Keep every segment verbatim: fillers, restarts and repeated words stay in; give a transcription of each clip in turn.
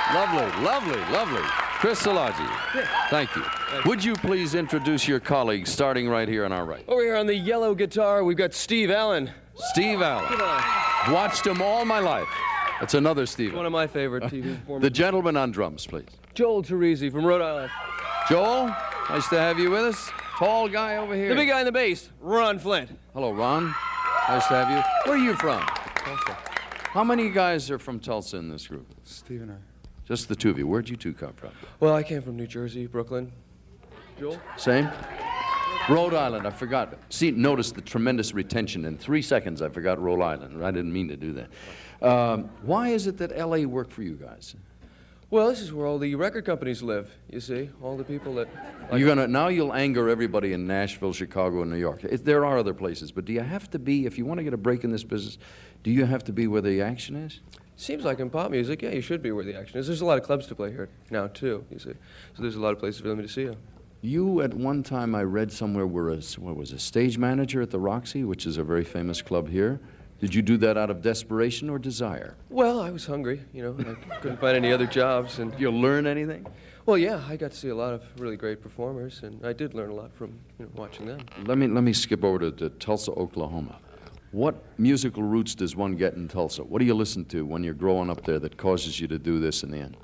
Lovely, lovely, lovely. Chris Szilagyi, thank you. Would you please introduce your colleagues, starting right here on our right? Over here on the yellow guitar, we've got Steve Allen. Steve Allen. Watched him all my life. That's another Steve. One of my favorite T V performers. The gentleman on drums, please. Joel Teresi from Rhode Island. Joel, nice to have you with us. Tall guy over here. The big guy in the bass, Ron Flint. Hello, Ron. Nice to have you. Where are you from? Tulsa. How many guys are from Tulsa in this group? Steve and I. Just the two of you. Where'd you two come from? Well, I came from New Jersey, Brooklyn. Joel? Same? Rhode Island, I forgot. See, notice the tremendous retention. In three seconds, I forgot Rhode Island. I didn't mean to do that. Um, why is it that L A worked for you guys? Well, this is where all the record companies live, you see. All the people that... Like You're gonna now you'll anger everybody in Nashville, Chicago, and New York. It, there are other places, but do you have to be, if you want to get a break in this business, do you have to be where the action is? Seems like in pop music, yeah, you should be where the action is. There's a lot of clubs to play here now, too, you see. So there's a lot of places for them to see you. You, at one time, I read somewhere, were a, what was a stage manager at the Roxy, which is a very famous club here. Did you do that out of desperation or desire? Well, I was hungry, you know. I couldn't find any other jobs. And Did you learn anything? Well, yeah, I got to see a lot of really great performers, and I did learn a lot from you know, watching them. Let me, let me skip over to, to Tulsa, Oklahoma. What musical roots does one get in Tulsa? What do you listen to when you're growing up there that causes you to do this in the end?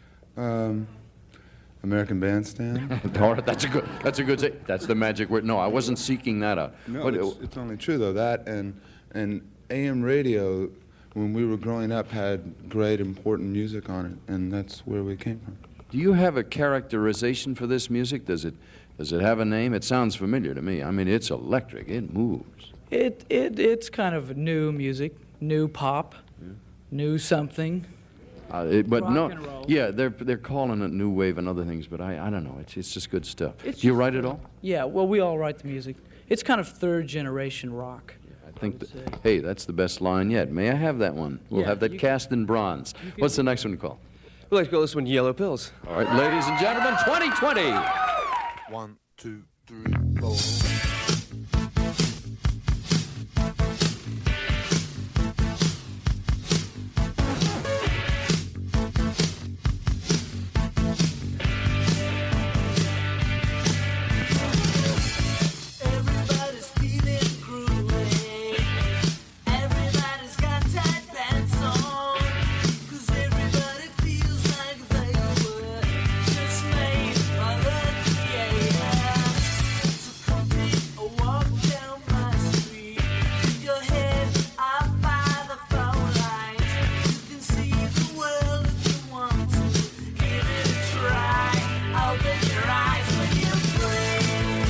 Um, American Bandstand. All right, that's a good, that's a good say. That's the magic word. No, I wasn't seeking that out. No, What- it's, it's only true, though. That and, and A M radio, when we were growing up, had great, important music on it, and that's where we came from. Do you have a characterization for this music? Does it, does it have a name? It sounds familiar to me. I mean, it's electric. It moves. It, it it's kind of new music, new pop, Yeah. new something. Uh, it, but Rock no, and roll. yeah, they're they're calling it new wave and other things, but I, I don't know. It's it's just good stuff. It's Do you just- write it all? Yeah, well, we all write the music. It's kind of third generation rock. I think would that, say. hey, that's the best line yet. May I have that one? We'll Yeah, have that you cast in bronze. What's the next one called? We like to call this one Yellow Pills. All right, ladies and gentlemen, twenty twenty. One, two, three, four. Everybody's feeling groovy. Everybody's got tight pants on. 'Cause everybody feels like they were just made by the creator. So come take a walk down my street. Keep your head up by the phone line. You can see the world if you want to. Give it a try. Open your eyes when you breathe.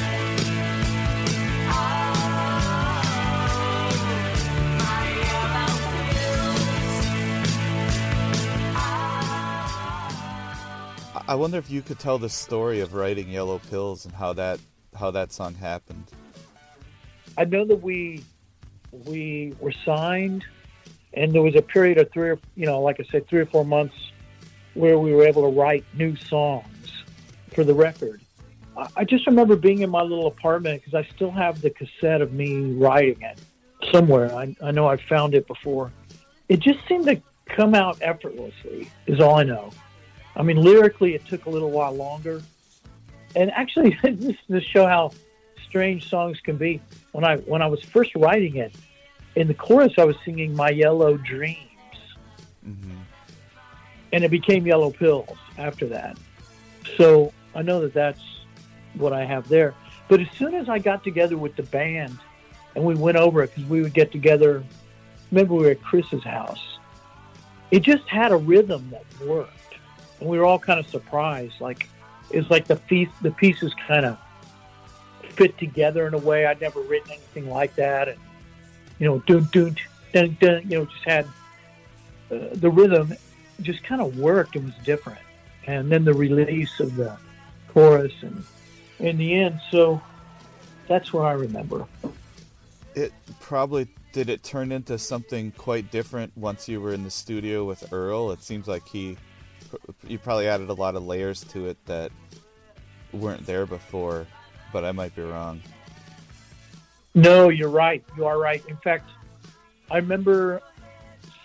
I wonder if you could tell the story of writing Yellow Pills and how that how that song happened. I know that we we were signed, and there was a period of three or you know, like I said, three or four months where we were able to write new songs for the record. I, I just remember being in my little apartment because I still have the cassette of me writing it somewhere. I, I know I found it before. It just seemed to come out effortlessly, is all I know. I mean, lyrically, it took a little while longer. And actually, just to show how strange songs can be, when I when I was first writing it, in the chorus, I was singing "My Yellow Dreams," Mm-hmm. and it became "Yellow Pills" after that. So I know that that's what I have there. But as soon as I got together with the band, and we went over it, because we would get together, remember we were at Chris's house, it just had a rhythm that worked. And we were all kind of surprised. Like, it's like the piece, the pieces kind of fit together in a way. I'd never written anything like that. And, you know, dun, dun, dun, dun, you know, just had uh, the rhythm just kind of worked. It was different. And then the release of the chorus and in the end. So that's what I remember. It probably did it turn into something quite different once you were in the studio with Earl. It seems like he you probably added a lot of layers to it that weren't there before, but I might be wrong. No, you're right. You are right. In fact, I remember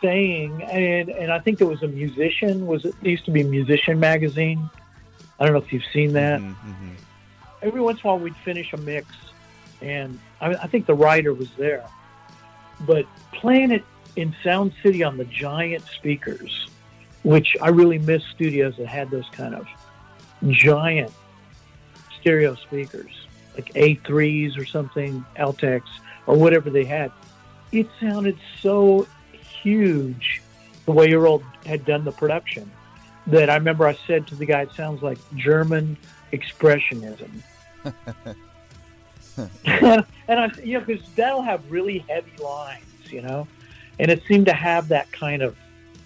saying, and and I think there was a musician. Was it, it used to be Musician magazine? I don't know if you've seen that. Mm-hmm. Every once in a while, we'd finish a mix, and I, I think the writer was there. But playing it in Sound City on the giant speakers, which I really miss studios that had those kind of giant stereo speakers, like A threes or something, Altex, or whatever they had. It sounded so huge the way Earl had done the production that I remember I said to the guy, it sounds like German expressionism. and, and I, you know, because that'll have really heavy lines, you know, and it seemed to have that kind of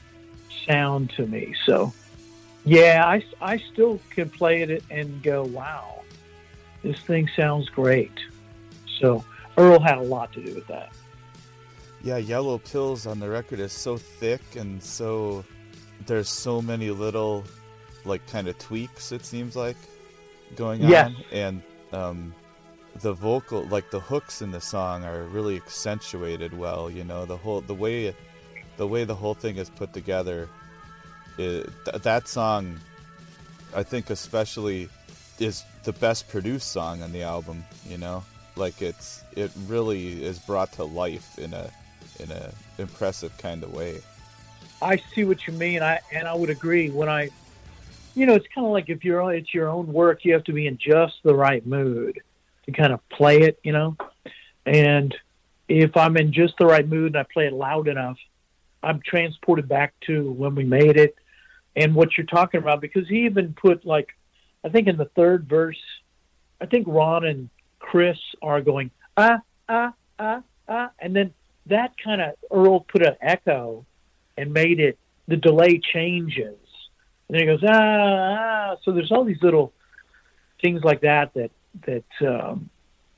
sound to me. So, yeah, I, I still can play it and go, wow, this thing sounds great. So Earl had a lot to do with that. Yeah, Yellow Pills on the record is so thick and so there's so many little like kind of tweaks, it seems like, going Yes. on. And um, the vocal, like the hooks in the song are really accentuated well, you know, the whole the way the way the whole thing is put together. It, th- that song, I think especially, is the best produced song on the album, you know? Like it's it really is brought to life in a in a impressive kind of way. I see what you mean. I and I would agree. When I, you know, it's kind of like if you're it's your own work, you have to be in just the right mood to kind of play it, you know. And if I'm in just the right mood and I play it loud enough, I'm transported back to when we made it and what you're talking about. Because he even put like, I think in the third verse, I think Ron and Chris are going ah ah ah ah, and then that kind of Earl put an echo and made it, the delay changes. And then he goes, ah, ah. So there's all these little things like that that, that um,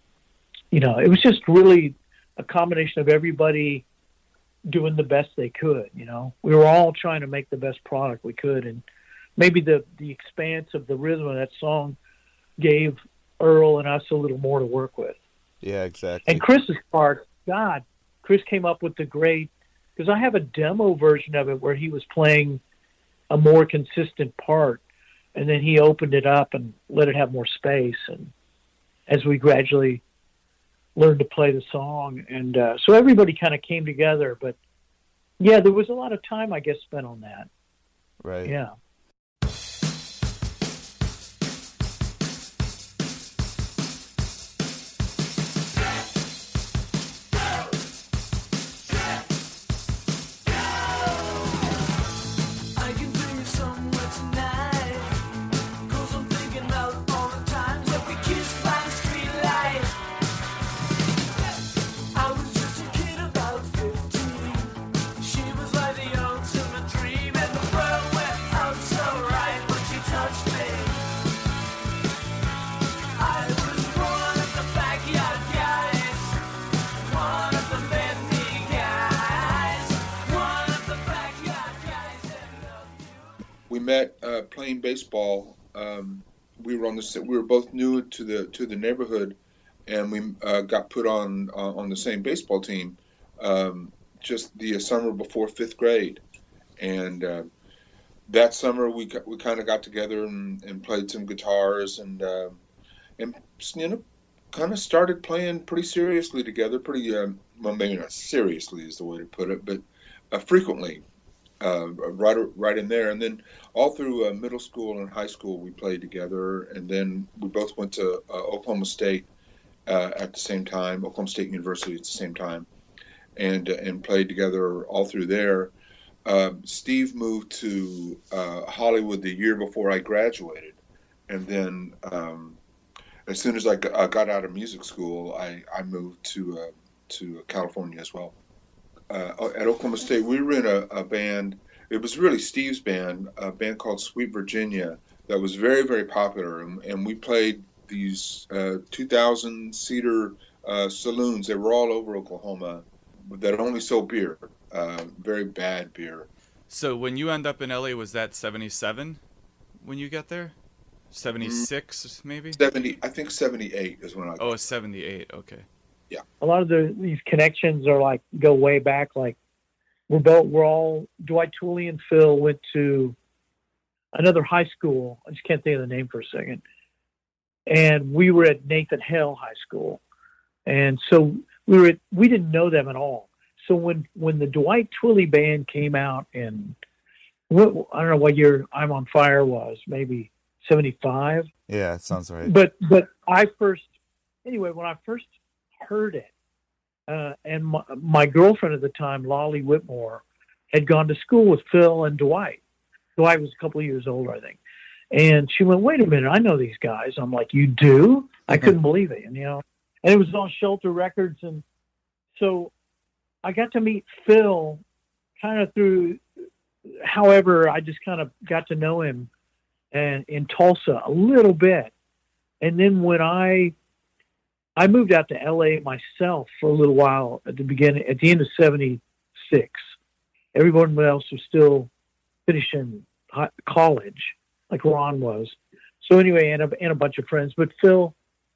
you know, it was just really a combination of everybody doing the best they could, you know. We were all trying to make the best product we could. And maybe the, the expanse of the rhythm of that song gave Earl and us a little more to work with. Yeah, exactly. And Chris's part, God, Chris came up with the great, because I have a demo version of it where he was playing a more consistent part, and then he opened it up and let it have more space. And as we gradually learned to play the song, and uh, so everybody kind of came together. But yeah, there was a lot of time, I guess, spent on that. Right. Yeah. I can bring you somewhere tonight, 'cause I'm thinking about all the times that we kissed by the streetlight. I was just a kid about fifteen. She was like the ultimate dream, and the world went out so right when she touched me. I was one of the backyard guys, one of the bendy guys, one of the backyard guys that loved you. We met uh, playing baseball. Um, we were on the sa- we were both new to the to the neighborhood, and we uh, got put on uh, on the same baseball team um, just the summer before fifth grade. And uh, that summer we got, we kind of got together and, and played some guitars and uh, and you know kind of started playing pretty seriously together. Pretty um, well, maybe not seriously is the way to put it, but uh, frequently. Uh, right, right in there, and then all through uh, middle school and high school we played together, and then we both went to uh, Oklahoma State uh, at the same time, Oklahoma State University at the same time, and uh, and played together all through there. Uh, Steve moved to uh, Hollywood the year before I graduated, and then um, as soon as I got, I got out of music school, I, I moved to uh, to California as well. Uh, at Oklahoma State, we were in a, a band. It was really Steve's band, a band called Sweet Virginia, that was very, very popular. And, and we played these uh, two thousand seater uh, saloons. They were all over Oklahoma that only sold beer, uh, very bad beer. So when you end up in L A, was that seventy-seven when you got there? seventy-six maybe? seventy, I think seventy-eight is when I. Oh, seventy-eight. Okay. A lot of the, these connections are like, go way back. Like we're both we're all Dwight Twilley and Phil went to another high school. I just can't think of the name for a second. And we were at Nathan Hale High School, and so we were at, we didn't know them at all. So when when the Dwight Twilley band came out in what, I don't know what year I'm on Fire was, maybe seventy-five. Yeah, it sounds right. But but I first anyway when I first heard it, uh, and my, my girlfriend at the time, Lolly Whitmore, had gone to school with Phil and Dwight. Dwight was a couple of years older, I think. And she went, "Wait a minute, I know these guys." I'm like, "You do?" I couldn't believe it, and you know. And it was on Shelter Records, and so I got to meet Phil kind of through. However, I just kind of got to know him, and in Tulsa a little bit, and then when I I moved out to L A myself for a little while at the beginning, at the end of seventy-six. Everyone else was still finishing hi- college, like Ron was. So anyway, and a, and a bunch of friends. But Phil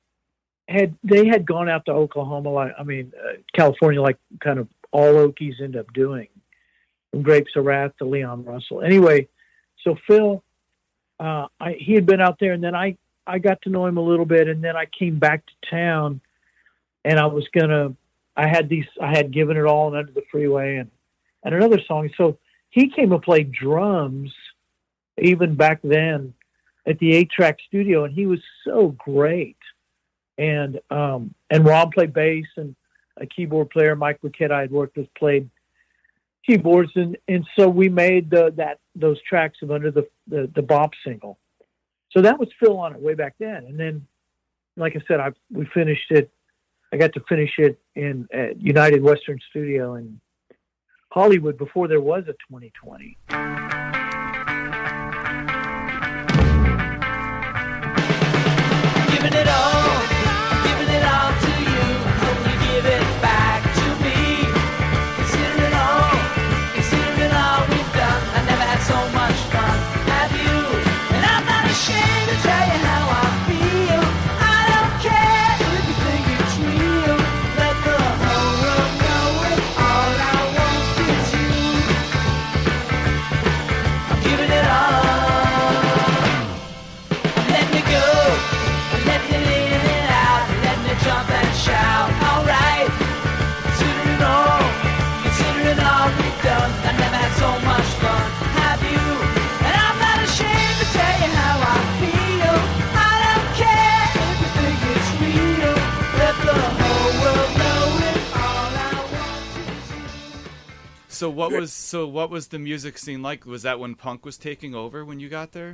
had they had gone out to Oklahoma, like I mean uh, California, like kind of all Okies end up doing, from Grapes of Wrath to Leon Russell. Anyway, so Phil, uh, I, he had been out there, and then I I got to know him a little bit, and then I came back to town, and I was gonna I had these I had Given It All and Under the Freeway and and another song. So he came and played drums even back then at the eight track studio, and he was so great. And um, and Rob played bass, and a keyboard player, Mike Riquette, I had worked with, played keyboards, and, and so we made the, that those tracks of Under the, the the Bop single. So that was Phil on it way back then. And then, like I said, I we finished it. I got to finish it in at United Western Studio in Hollywood before there was a twenty twenty. Giving it all, giving it all to you. Hope you give it back to me. Consider it all, consider it all we've done. I never had so much fun. Have you? And I'm not ashamed to tell you how I feel. I don't care if you think it's real. Let the whole world know it. All I want is you. I'm giving it all. Let me go. Let me in and out, let me jump and shout. Alright, consider it all, consider it all we've done. I never had so much fun, have you? And I'm not ashamed to tell you how I feel. I don't care if you think it's real. Let the whole world know it. All I want is you. So what was so what was the music scene like? Was that when punk was taking over when you got there?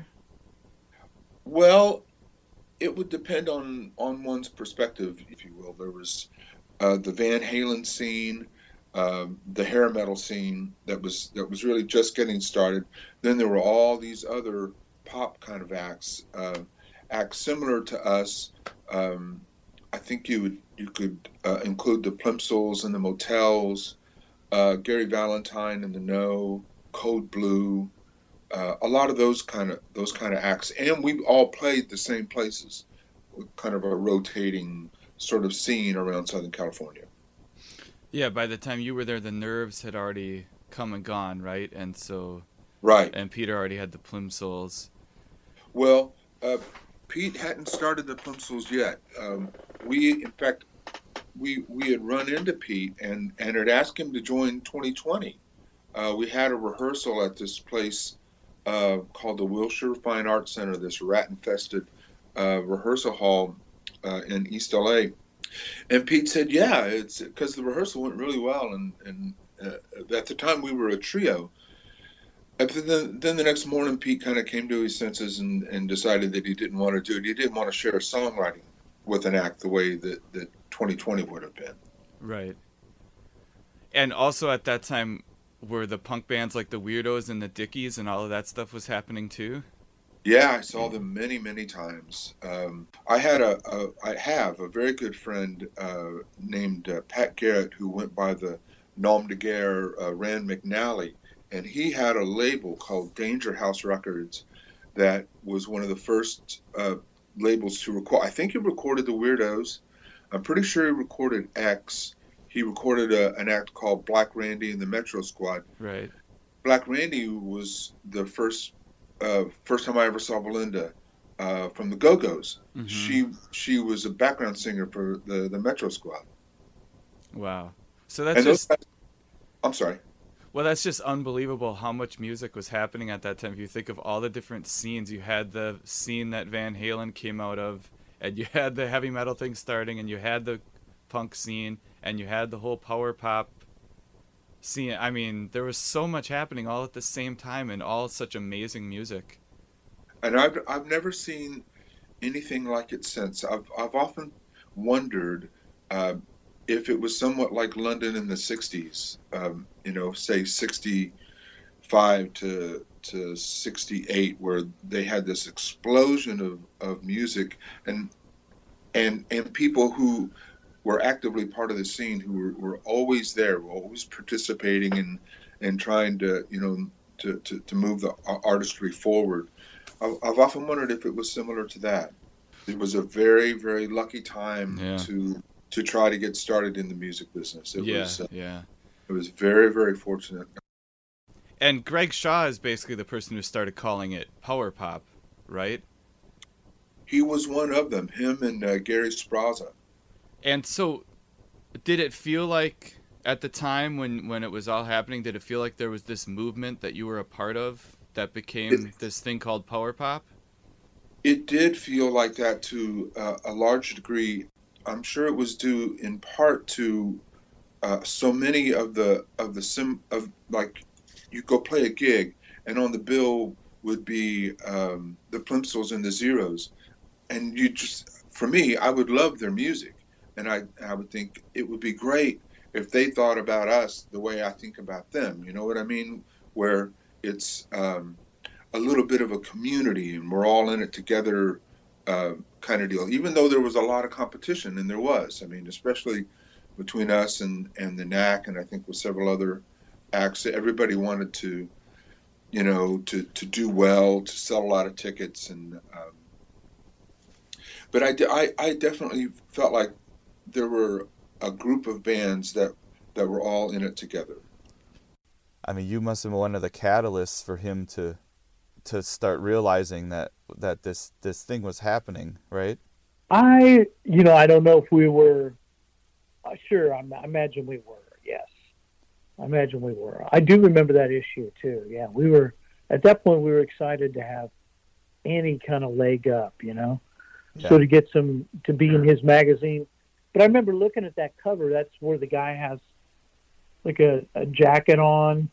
Well, it would depend on, on one's perspective, if you will. There was uh, the Van Halen scene, um, the hair metal scene that was that was really just getting started. Then there were all these other pop kind of acts, uh, acts similar to us. Um, I think you would you could uh, include the Plimsolls and the Motels, uh, Gary Valentine and the No, Code Blue. Uh, a lot of those kind of those kind of acts, and we all played the same places, with kind of a rotating sort of scene around Southern California. Yeah, by the time you were there, the Nerves had already come and gone, right? And so, right. And Peter already had the Plimsolls. Well, uh, Pete hadn't started the Plimsolls yet. Um, we, in fact, we we had run into Pete and and had asked him to join twenty twenty. Uh, we had a rehearsal at this place Uh, called the Wilshire Fine Arts Center, this rat-infested uh, rehearsal hall uh, in East L A. And Pete said, yeah, it's because the rehearsal went really well. And, and uh, at the time, we were a trio. And then, then the next morning, Pete kind of came to his senses and, and decided that he didn't want to do it. He didn't want to share songwriting with an act the way that, that twenty twenty would have been. Right. And also at that time, were the punk bands like the Weirdos and the Dickies and all of that stuff was happening too? Yeah, I saw them many, many times. Um, I had a, a, I have a very good friend uh, named uh, Pat Garrett who went by the nom de guerre uh, Rand McNally, and he had a label called Danger House Records that was one of the first uh, labels to record. I think he recorded the Weirdos. I'm pretty sure he recorded X. he recorded a, an act called Black Randy and the Metro Squad. Right. Black Randy was the first uh, first time I ever saw Belinda uh, from the Go-Go's. Mhm. She she was a background singer for the, the Metro Squad. Wow. So that's And those just guys, I'm sorry. well, that's just unbelievable how much music was happening at that time. If you think of all the different scenes, you had the scene that Van Halen came out of, and you had the heavy metal thing starting, and you had the punk scene, and you had the whole power pop scene. I mean, there was so much happening all at the same time, and all such amazing music. And I've I've never seen anything like it since. I've I've often wondered uh, if it was somewhat like London in the sixties. Um, you know, say sixty-five to to sixty-eight, where they had this explosion of, of music, and and and people who were actively part of the scene, who were, were always there, were always participating and and trying to you know to to, to move the artistry forward. I've, I've often wondered if it was similar to that. It was a very, very lucky time Yeah. to to try to get started in the music business. It Yeah, was uh, yeah. it was very, very fortunate. And Greg Shaw is basically the person who started calling it power pop, right? He was one of them. Him and uh, Gary Spraza. And so, did it feel like at the time when, when it was all happening, did it feel like there was this movement that you were a part of that became this thing called power pop? It did feel like that to uh, a large degree. I'm sure it was due in part to uh, so many of the of the sim of like you go play a gig and on the bill would be um, the Plimsolls and the Zeros, and you just for me I would love their music, and I I would think it would be great if they thought about us the way I think about them. You know what I mean? Where it's um, a little bit of a community and we're all in it together uh, kind of deal, even though there was a lot of competition, and there was. I mean, especially between us and, and the N A C, and I think with several other acts, everybody wanted to, you know, to, to do well, to sell a lot of tickets. And um, but I, I, I definitely felt like there were a group of bands that, that were all in it together. I mean, you must have been one of the catalysts for him to to start realizing that that this this thing was happening, right? I, you know, I don't know if we were. Uh, sure, I'm, I imagine we were. Yes, I imagine we were. I do remember that issue too. Yeah, we were at that point. We were excited to have any kind of leg up, you know, Yeah. so to get some to be in his magazine. But I remember looking at that cover. That's where the guy has like a, a jacket on,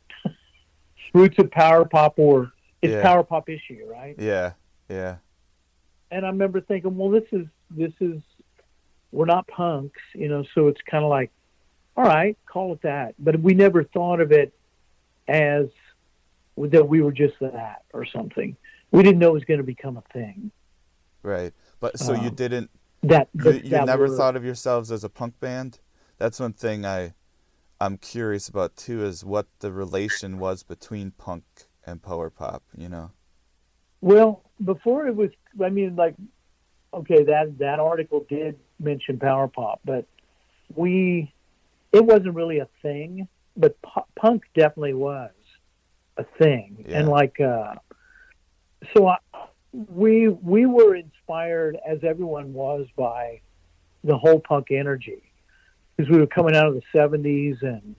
Roots of Power Pop, or it's Yeah. Power Pop issue, right? Yeah, yeah, And I remember thinking, well, this is this is we're not punks, you know, so it's kind of like, all right, call it that. But we never thought of it as that we were just that or something. We didn't know it was going to become a thing. right. But so you Um, didn't, That, you, that you that never we're- thought of yourselves as a punk band? That's one thing I, I'm curious about too, is what the relation was between punk and power pop, you know? Well, before it was, I mean, like, okay, that that article did mention power pop, but we, it wasn't really a thing, but pu- punk definitely was a thing. Yeah. And like, uh, so I, we, we were inspired, as everyone was, by the whole punk energy, because we were coming out of the seventies, and,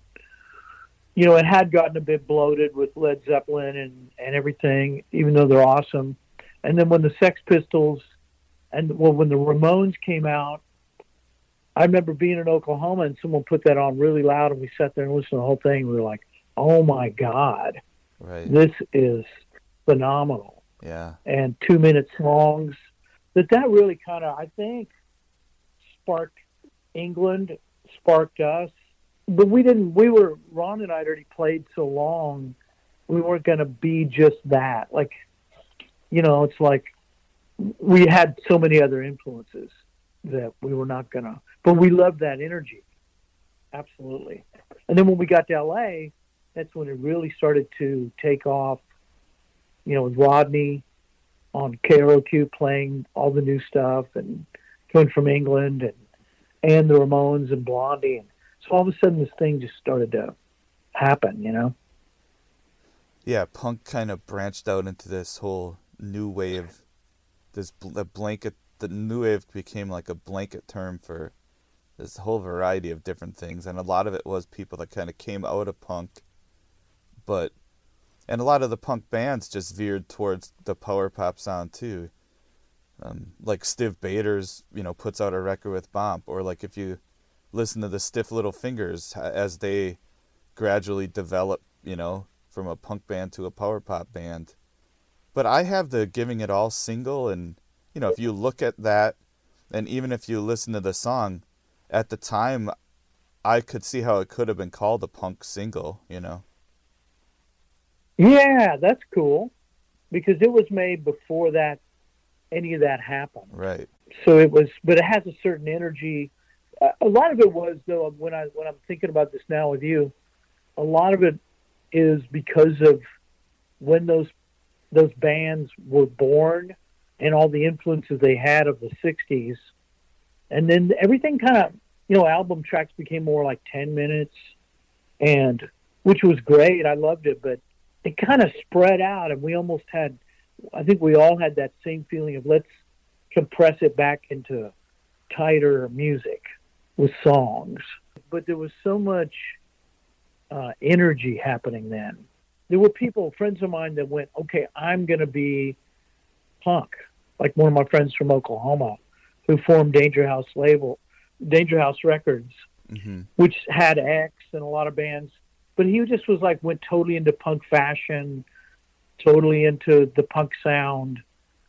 you know, it had gotten a bit bloated with Led Zeppelin and, and everything, even though they're awesome. And then when the Sex Pistols and well, when the Ramones came out, I remember being in Oklahoma and someone put that on really loud, and we sat there and listened to the whole thing. We were like, oh my God, Right. this is phenomenal. Yeah. And two minute songs that that really kind of, I think, sparked England, sparked us. But we didn't, we were, Ron and I had already played so long, we weren't going to be just that. Like, you know, it's like we had so many other influences that we were not going to, but we loved that energy. Absolutely. And then when we got to L A, that's when it really started to take off, you know, with Rodney on K R O Q playing all the new stuff and coming from England, and, and the Ramones and Blondie. And So all of a sudden, this thing just started to happen, you know? Yeah, punk kind of branched out into this whole new wave. This bl- the blanket, the new wave became like a blanket term for this whole variety of different things, and a lot of it was people that kind of came out of punk, but and a lot of the punk bands just veered towards the power pop sound too. Um, like Stiv Bators, you know, puts out a record with Bomp, or like if you listen to the Stiff Little Fingers as they gradually develop, you know, from a punk band to a power pop band. But I have the Giving It All single, and, you know, if you look at that, and even if you listen to the song, at the time, I could see how it could have been called a punk single, you know? Yeah, that's cool, because it was made before that, any of that happened. Right. So it was, but it has a certain energy. Uh, a lot of it was, though, when I when I'm thinking about this now with you, a lot of it is because of when those those bands were born and all the influences they had of the sixties, and then everything kind of, you know, album tracks became more like ten minutes, and which was great. I loved it, but it kind of spread out, and we almost had, I think we all had that same feeling of let's compress it back into tighter music with songs. But there was so much uh, energy happening then. There were people, friends of mine, that went, okay, I'm going to be punk. Like one of my friends from Oklahoma who formed Danger House label, Danger House Records, Mm-hmm. which had X and a lot of bands. But he just was like, went totally into punk fashion, totally into the punk sound.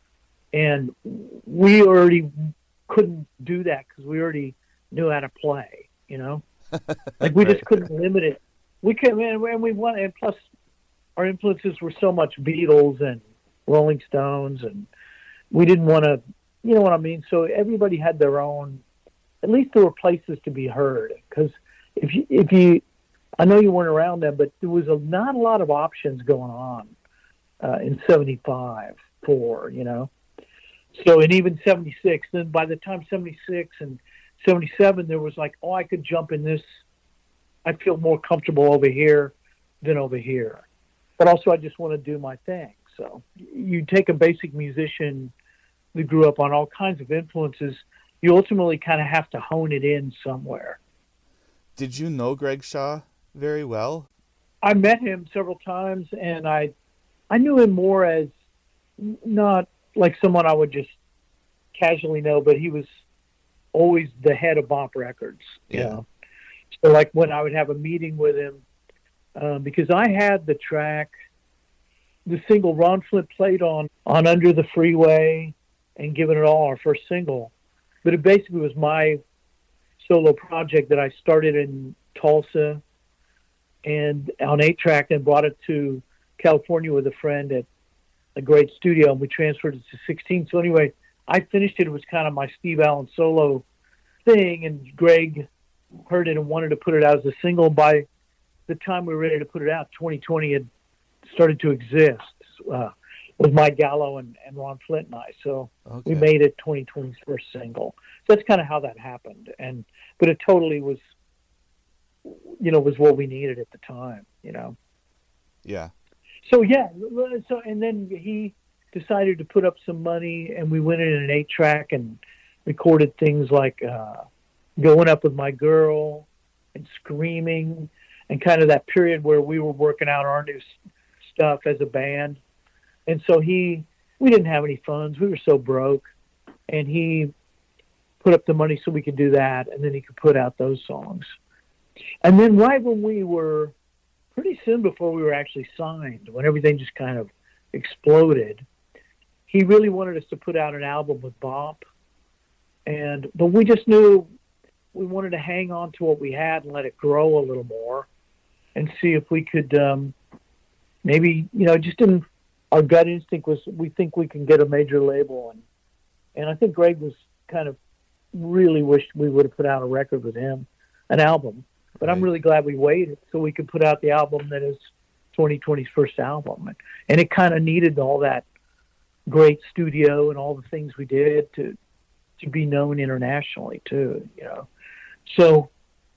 And we already couldn't do that because we already knew how to play, you know? Like we just couldn't limit it. We could, and we wanted, and plus our influences were so much Beatles and Rolling Stones, and we didn't want to, you know what I mean? So everybody had their own, at least there were places to be heard. Because if you, if you, I know you weren't around then, but there was a, not a lot of options going on uh, in seventy-five, four, you know? So, and even seventy-six, then by the time seventy-six and seventy-seven, there was like, oh, I could jump in this. I feel more comfortable over here than over here. But also, I just want to do my thing. So you take a basic musician that grew up on all kinds of influences, you ultimately kind of have to hone it in somewhere. Did you know Greg Shaw very well? I met him several times, and I, I knew him more as not like someone I would just casually know, but he was always the head of Bomp Records. You Yeah. know? So like when I would have a meeting with him, um, because I had the track, the single Ron Flint played on, on Under the Freeway and Giving It All, our first single. But it basically was my solo project that I started in Tulsa and on eight track and brought it to California with a friend at a great studio, and we transferred it to sixteen. So anyway, I finished it. It was kind of my Steve Allen solo thing, and Greg heard it and wanted to put it out as a single. By the time we were ready to put it out, twenty twenty had started to exist uh, with Mike Gallo and, and Ron Flint and I. So Okay. we made it twenty twenty's first single. So that's kind of how that happened. And but it totally was, you know, was what we needed at the time, you know. Yeah. So yeah, so and then he decided to put up some money, and we went in an eight track and recorded things like uh, Going Up With My Girl and Screaming, and kind of that period where we were working out our new s- stuff as a band. And so he, we didn't have any funds, we were so broke, and he put up the money so we could do that, and then he could put out those songs. And then right when we were pretty soon before we were actually signed, when everything just kind of exploded, he really wanted us to put out an album with Bomp. And but we just knew we wanted to hang on to what we had and let it grow a little more and see if we could um, maybe, you know, just in our gut instinct was we think we can get a major label. And, and I think Greg was kind of really wished we would have put out a record with him, an album. But I'm Right. really glad we waited so we could put out the album that is twenty twenty's first album. And, and it kind of needed all that great studio and all the things we did to to be known internationally too, you know. So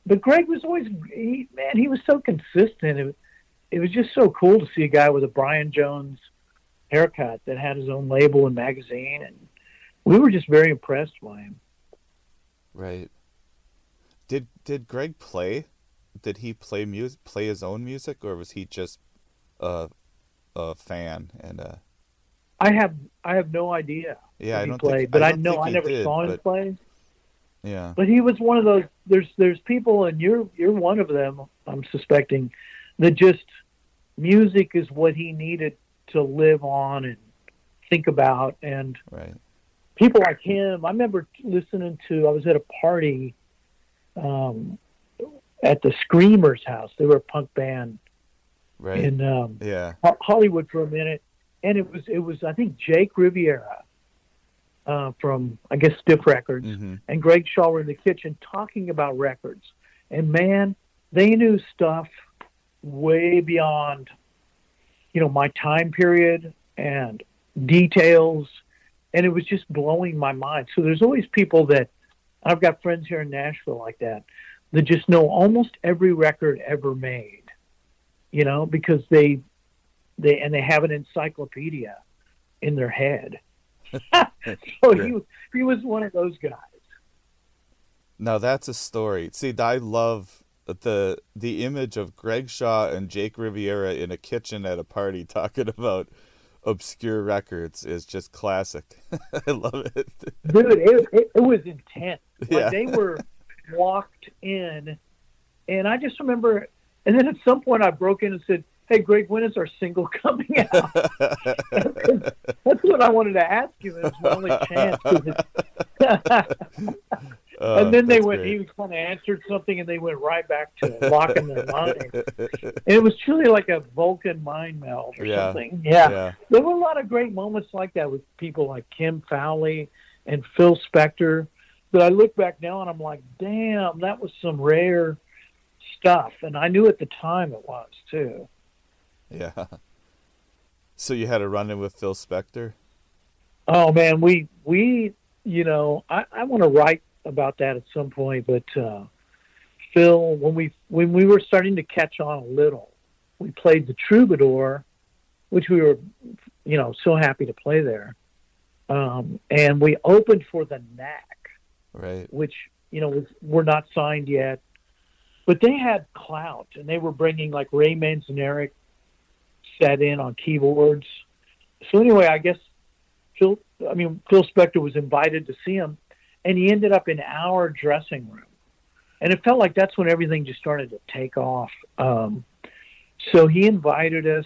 but Greg was always, he, man, he was so consistent. It, it was just so cool to see a guy with a Brian Jones haircut that had his own label and magazine, and we were just very impressed by him. Right. Did did Greg play? Did he play music, play his own music, or was he just a a fan and a? I have I have no idea. Yeah, if I he don't played, think, but I, I, don't know think I he never did, saw him but, play. Yeah. But he was one of those. There's there's people, and you're you're one of them. I'm suspecting that just music is what he needed to live on and think about. And right. people like him, I remember listening to. I was at a party um, at the Screamers house. They were a punk band Right. in um, Yeah. Ho- Hollywood for a minute, and it was it was I think Jake Riviera uh, from I guess Stiff Records Mm-hmm. and Greg Shaw were in the kitchen talking about records, and man, they knew stuff way beyond you know my time period and details, and it was just blowing my mind. So there's always people that I've got friends here in Nashville like that that just know almost every record ever made. You know, because they, they and they have an encyclopedia in their head. so he he was one of those guys. Now that's a story. See, I love the the image of Greg Shaw and Jake Riviera in a kitchen at a party talking about obscure records is just classic. I love it. Dude, it, it, it was intense. Like Yeah. they were walked in, and I just remember. And then at some point I broke in and said, "Hey, Greg, when is our single coming out?" That's what I wanted to ask you. It was my only chance. 'Cause it's- Oh, and then they that's went, great. he kind of answered something, and they went right back to locking their mind. And it was truly like a Vulcan mind meld or Yeah. something. Yeah. Yeah. There were a lot of great moments like that with people like Kim Fowley and Phil Spector that I look back now and I'm like, damn, that was some rare stuff. And I knew at the time it was, too. Yeah. So you had a run-in with Phil Spector? Oh, man, we, we you know, I, I want to write about that at some point, but uh, Phil, when we when we were starting to catch on a little, we played the Troubadour, which we were, you know, so happy to play there. Um, and we opened for the Knack, Right. which, you know, was, were not signed yet. But they had clout, and they were bringing, like, Ray Manzarek set in on keyboards. So anyway, I guess Phil, I mean, Phil Spector was invited to see him, and he ended up in our dressing room. And it felt like that's when everything just started to take off. Um, so he invited us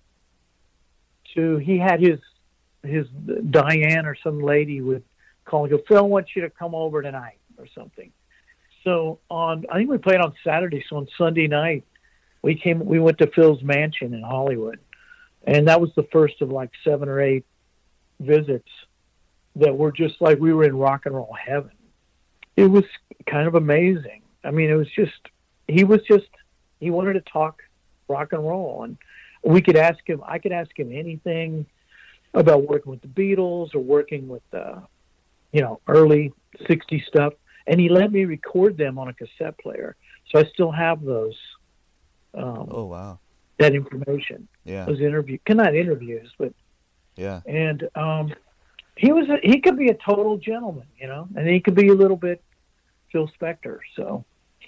to, he had his, his Diane or some lady would call and go, "Phil wants you to come over tonight," or something. So on, I think we played on Saturday. So on Sunday night, we came, we went to Phil's mansion in Hollywood. And that was the first of like seven or eight visits that were just like we were in rock and roll heaven. It was kind of amazing. I mean, it was just, he was just, he wanted to talk rock and roll. And we could ask him, I could ask him anything about working with the Beatles or working with, uh, you know, early sixties stuff. And he let me record them on a cassette player. So I still have those. Um, Oh, wow. that information. Yeah. Those interviews, not interviews, but Yeah. and um, he was a, he could be a total gentleman, you know, and he could be a little bit Phil Spector. So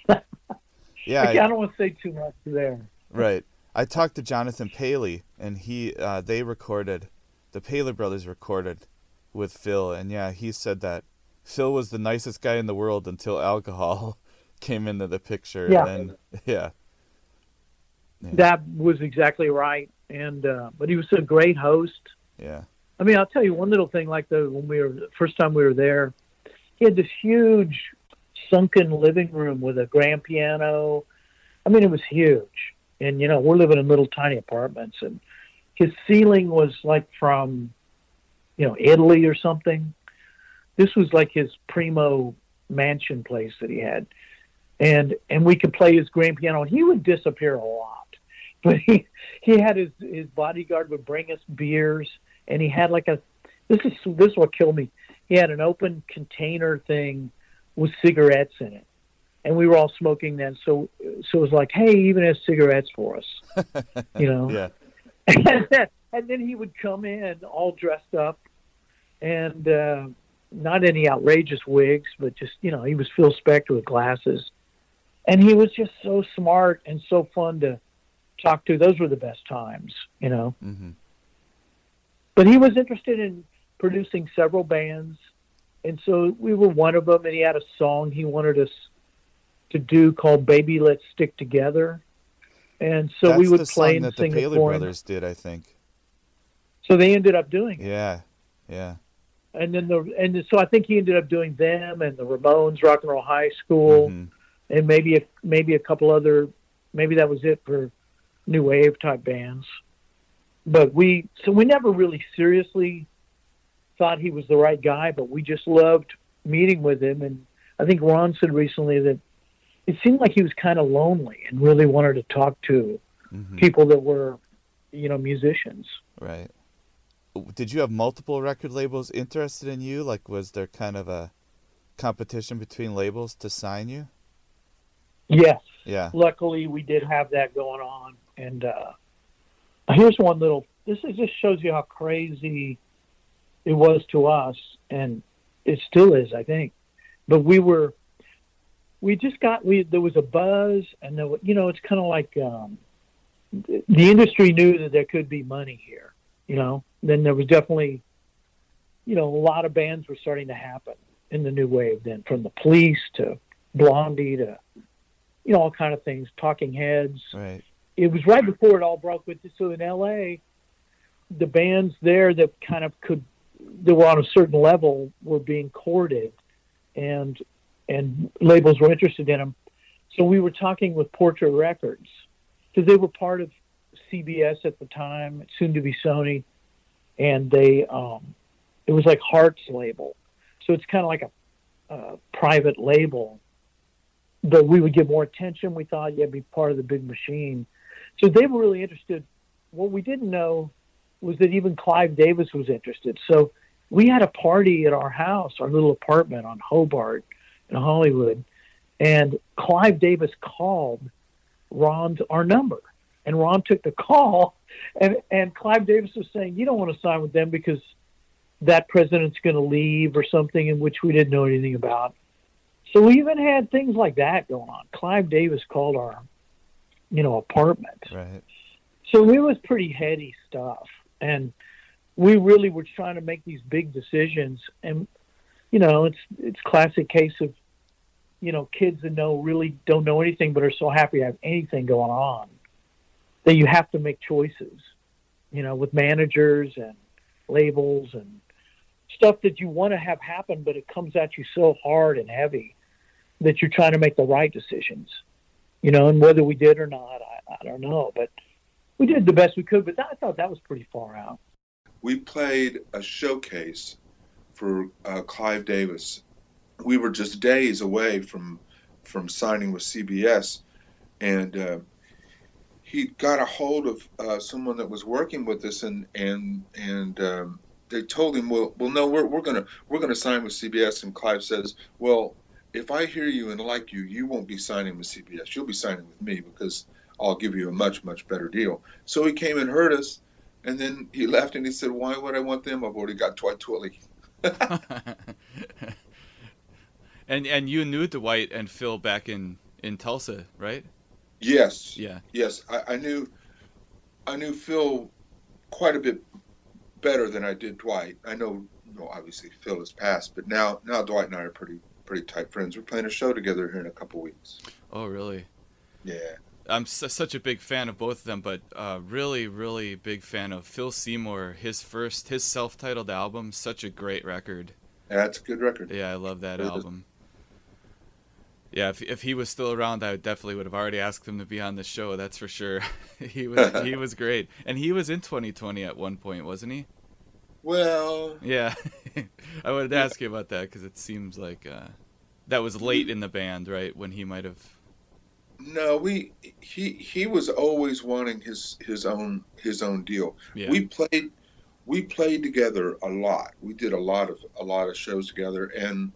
Yeah. I, I- don't want to say too much there. Right. I talked to Jonathan Paley, and he uh, they recorded, the Paley brothers recorded with Phil, and yeah, he said that Phil was the nicest guy in the world until alcohol came into the picture. Yeah. And then, yeah. Yeah. That was exactly right. And uh, but he was a great host. Yeah. I mean, I'll tell you one little thing. Like the when we were the first time we were there, he had this huge sunken living room with a grand piano. I mean, it was huge. And you know, we're living in little tiny apartments, and his ceiling was like from, you know, Italy or something. This was like his primo mansion place that he had, and and we could play his grand piano. And he would disappear a lot, but he he had his his bodyguard would bring us beers, and he had like a this is this is what killed me. He had an open container thing with cigarettes in it, and we were all smoking then. So so it was like, hey, he even has cigarettes for us, you know. Yeah. And then, and then he would come in all dressed up, and uh, not any outrageous wigs, but just, you know, he was Phil Spector with glasses, and he was just so smart and so fun to talk to. Those were the best times, you know. Mm-hmm. But he was interested in producing several bands, and so we were one of them, and he had a song he wanted us to do called Baby Let's Stick Together. And so That's we would the play song and that the sing it Paley for him. brothers did, I think. So they ended up doing it. Yeah, yeah. And then the and so I think he ended up doing them and the Ramones, Rock and Roll High School, Mhm. and maybe a, maybe a couple other. Maybe that was it for new wave type bands. But we so we never really seriously thought he was the right guy, but we just loved meeting with him. And I think Ron said recently that it seemed like he was kind of lonely and really wanted to talk to Mhm. people that were, you know, musicians. Right. Did you have multiple record labels interested in you? Like, was there kind of a competition between labels to sign you? Yes. Yeah. Luckily, we did have that going on. And uh, here's one little. This is, just shows you how crazy it was to us, and it still is, I think. But we were, we just got. We there was a buzz, and there, wa- you know, it's kind of like um, the the industry knew that there could be money here. You know, then there was definitely, you know, a lot of bands were starting to happen in the new wave. Then from the Police to Blondie to, you know, all kind of things. Talking Heads. Right. It was right before it all broke with so in L A, the bands there that kind of could that were on a certain level were being courted, and and labels were interested in them. So we were talking with Portrait Records because they were part of C B S at the time, soon to be Sony, and they um, it was like Heart's label, so it's kind of like a, a private label, but we would get more attention. We thought, yeah, be part of the big machine. So they were really interested. What we didn't know was that even Clive Davis was interested. So we had a party at our house, our little apartment on Hobart in Hollywood, and Clive Davis called Ron's our number, and Ron took the call, and and Clive Davis was saying, you don't want to sign with them because that president's going to leave or something, in which we didn't know anything about. So we even had things like that going on. Clive Davis called our, you know, apartment. Right. So it was pretty heady stuff, and we really were trying to make these big decisions. And you know, it's it's classic case of, you know, kids that know really don't know anything but are so happy to have anything going on that you have to make choices. You know, with managers and labels and stuff that you want to have happen, but it comes at you so hard and heavy that you're trying to make the right decisions. You know, and whether we did or not, I, I don't know, but we did the best we could. But that, I thought that was pretty far out. We played a showcase for uh, Clive Davis. We were just days away from from signing with C B S, and uh, he got a hold of uh, someone that was working with us, and and and um, they told him, well, well, no, we're we're gonna we're gonna sign with C B S. And Clive says, well, if I hear you and like you, you won't be signing with C B S. You'll be signing with me because I'll give you a much, much better deal. So he came and heard us, and then he left and he said, why would I want them? I've already got Dwight Twilley. and and you knew Dwight and Phil back in, in Tulsa, right? Yes. Yeah. Yes. I, I knew I knew Phil quite a bit better than I did Dwight. I know, you know, obviously Phil has passed, but now now Dwight and I are pretty pretty tight friends. We're playing a show together here in a couple weeks. Oh, really? Yeah. I'm su- such a big fan of both of them, but uh, really, really big fan of Phil Seymour. His first, his self-titled album, such a great record. That's a good record. Yeah, I love that It is. album. Yeah, if if he was still around, I definitely would have already asked him to be on the show. That's for sure. he was he was great, and he was in twenty twenty at one point, wasn't he? Well. Yeah, I wanted to ask you about that because it seems like uh, that was late in the band, right? When he might have. No, we he he was always wanting his his own his own deal. Yeah. We played we played together a lot. We did a lot of a lot of shows together, and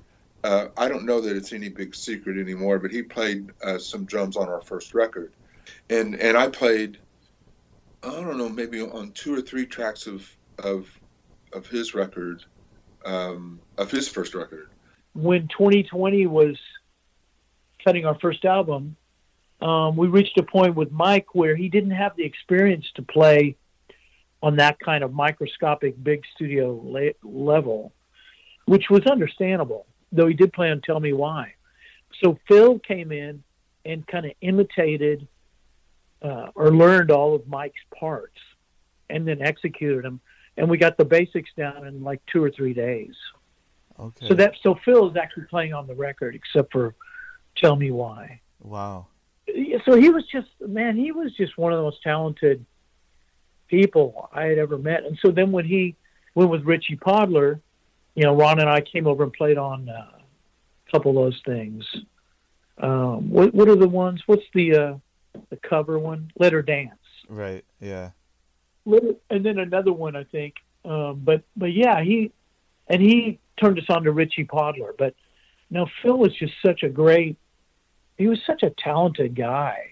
Uh, I don't know that it's any big secret anymore, but he played uh, some drums on our first record, and and I played, I don't know, maybe on two or three tracks of of of his record, um, of his first record. When twenty twenty was cutting our first album, um, we reached a point with Mike where he didn't have the experience to play on that kind of microscopic big studio la- level, which was understandable, though he did play on Tell Me Why. So Phil came in and kind of imitated uh, or learned all of Mike's parts and then executed them. And we got the basics down in like two or three days. Okay. So that so Phil is actually playing on the record, except for Tell Me Why. Wow. So he was just, man, he was just one of the most talented people I had ever met. And so then when he went with Richie Podler, you know, Ron and I came over and played on uh, a couple of those things. Um, what, what are the ones? What's the uh, the cover one? Let Her Dance. Right. Yeah. Let Her, and then another one, I think. Um, but but yeah, he and he turned us on to Richie Podler. But no, Phil was just such a great. He was such a talented guy.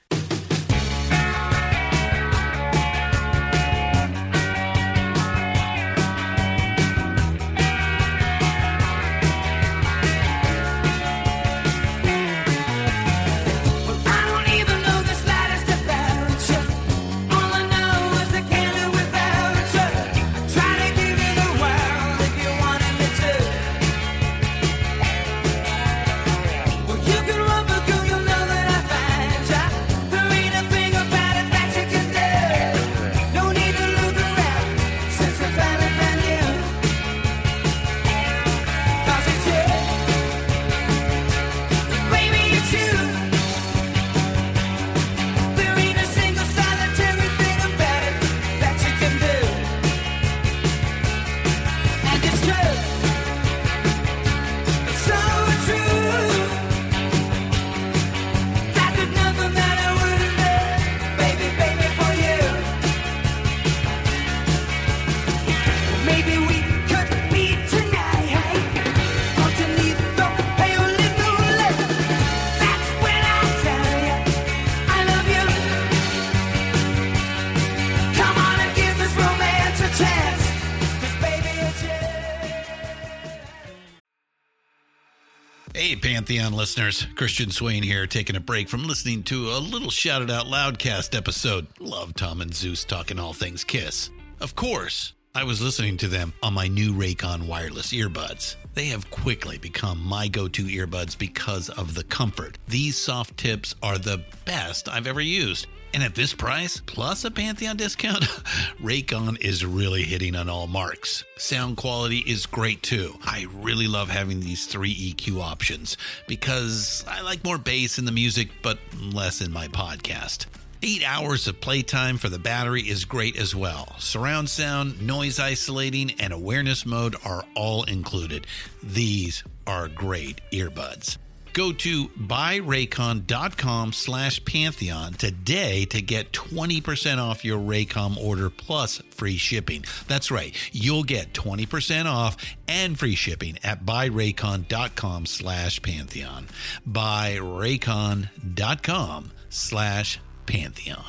Hey, Pantheon listeners. Christian Swain here, taking a break from listening to a little Shout It Out Loudcast episode. Love Tom and Zeus talking all things Kiss. Of course, I was listening to them on my new Raycon wireless earbuds. They have quickly become my go-to earbuds because of the comfort. These soft tips are the best I've ever used. And at this price, plus a Pantheon discount, Raycon is really hitting on all marks. Sound quality is great too. I really love having these three E Q options because I like more bass in the music, but less in my podcast. Eight hours of playtime for the battery is great as well. Surround sound, noise isolating, and awareness mode are all included. These are great earbuds. Go to buyraycon.com slash Pantheon today to get twenty percent off your Raycom order plus free shipping. That's right. You'll get twenty percent off and free shipping at buyraycon.com slash Pantheon. Buyraycon.com slash Pantheon.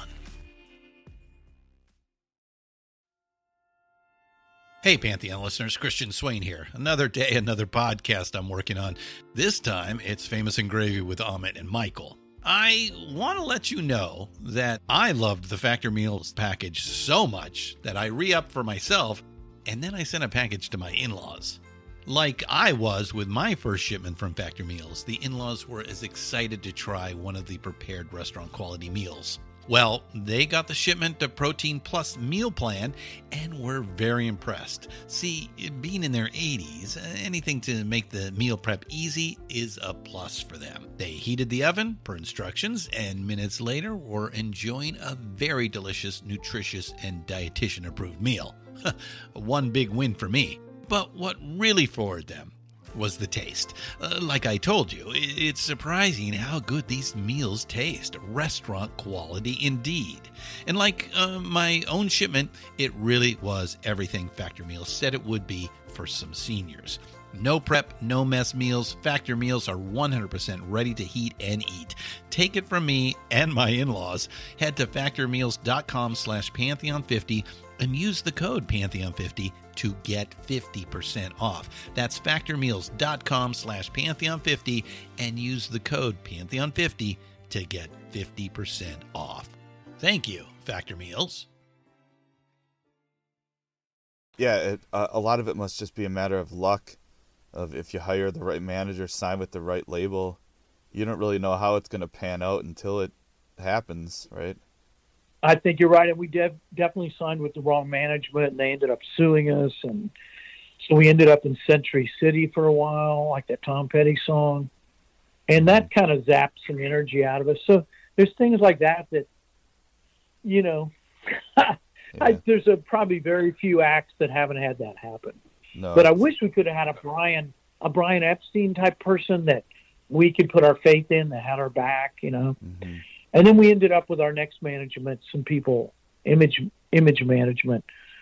Hey, Pantheon listeners, Christian Swain here. Another day, another podcast I'm working on. This time, it's Famous and Gravy with Amit and Michael. I want to let you know that I loved the Factor Meals package so much that I re-upped for myself, and then I sent a package to my in-laws. Like I was with my first shipment from Factor Meals, the in-laws were as excited to try one of the prepared restaurant quality meals. Well, they got the shipment to Protein Plus meal plan and were very impressed. See, being in their eighties, anything to make the meal prep easy is a plus for them. They heated the oven per instructions and minutes later were enjoying a very delicious, nutritious, and dietitian-approved meal. One big win for me. But what really floored them was the taste. Uh, like I told you, it's surprising how good these meals taste. Restaurant quality indeed. And like uh, my own shipment, it really was everything Factor Meals said it would be for some seniors. No prep, no mess meals. Factor meals are one hundred percent ready to heat and eat. Take it from me and my in-laws. Head to factormeals.com slash Pantheon50 and use the code Pantheon fifty to get fifty percent off. That's factormeals.com slash Pantheon50 and use the code Pantheon fifty to get fifty percent off. Thank you, Factor Meals. Yeah, it, uh, a lot of it must just be a matter of luck, of if you hire the right manager, sign with the right label. You don't really know how it's going to pan out until it happens, right? I think you're right, and we def- definitely signed with the wrong management, and they ended up suing us, and so we ended up in Century City for a while, like that Tom Petty song, and that kind of zapped some energy out of us. So there's things like that that, you know, I, there's a, probably very few acts that haven't had that happen. No. But I wish we could have had a Brian, a Brian Epstein type person that we could put our faith in, that had our back, you know. Mm-hmm. And then we ended up with our next management, some people, image image management,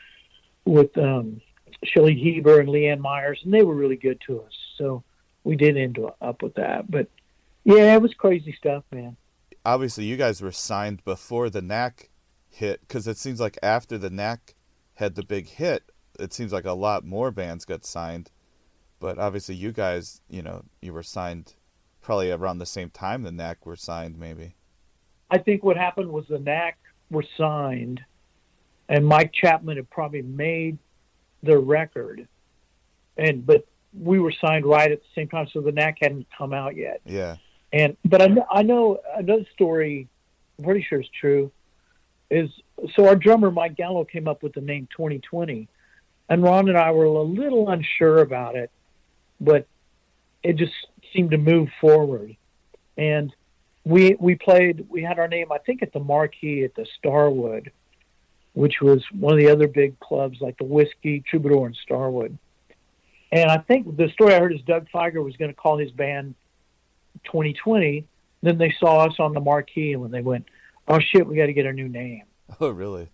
with um, Shelley Heber and Leanne Myers, and they were really good to us. So we did end up with that. But yeah, it was crazy stuff, man. Obviously, you guys were signed before the Knack hit, because it seems like after the Knack had the big hit, it seems like a lot more bands got signed. But obviously, you guys, you know, you were signed probably around the same time the Knack were signed, maybe. I think what happened was the Knack were signed, and Mike Chapman had probably made the record, and but we were signed right at the same time, so the Knack hadn't come out yet. Yeah. And but I know, I know another story, I'm pretty sure it's true, is so our drummer Mike Gallo came up with the name twenty twenty, and Ron and I were a little unsure about it, but it just seemed to move forward, and we we played. We had our name, I think, at the Marquee at the Starwood, which was one of the other big clubs like the Whiskey, Troubadour, and Starwood. And I think the story I heard is Doug Feiger was going to call his band twenty twenty. Then they saw us on the Marquee, and when they went, "Oh shit, we got to get a new name." Oh, really?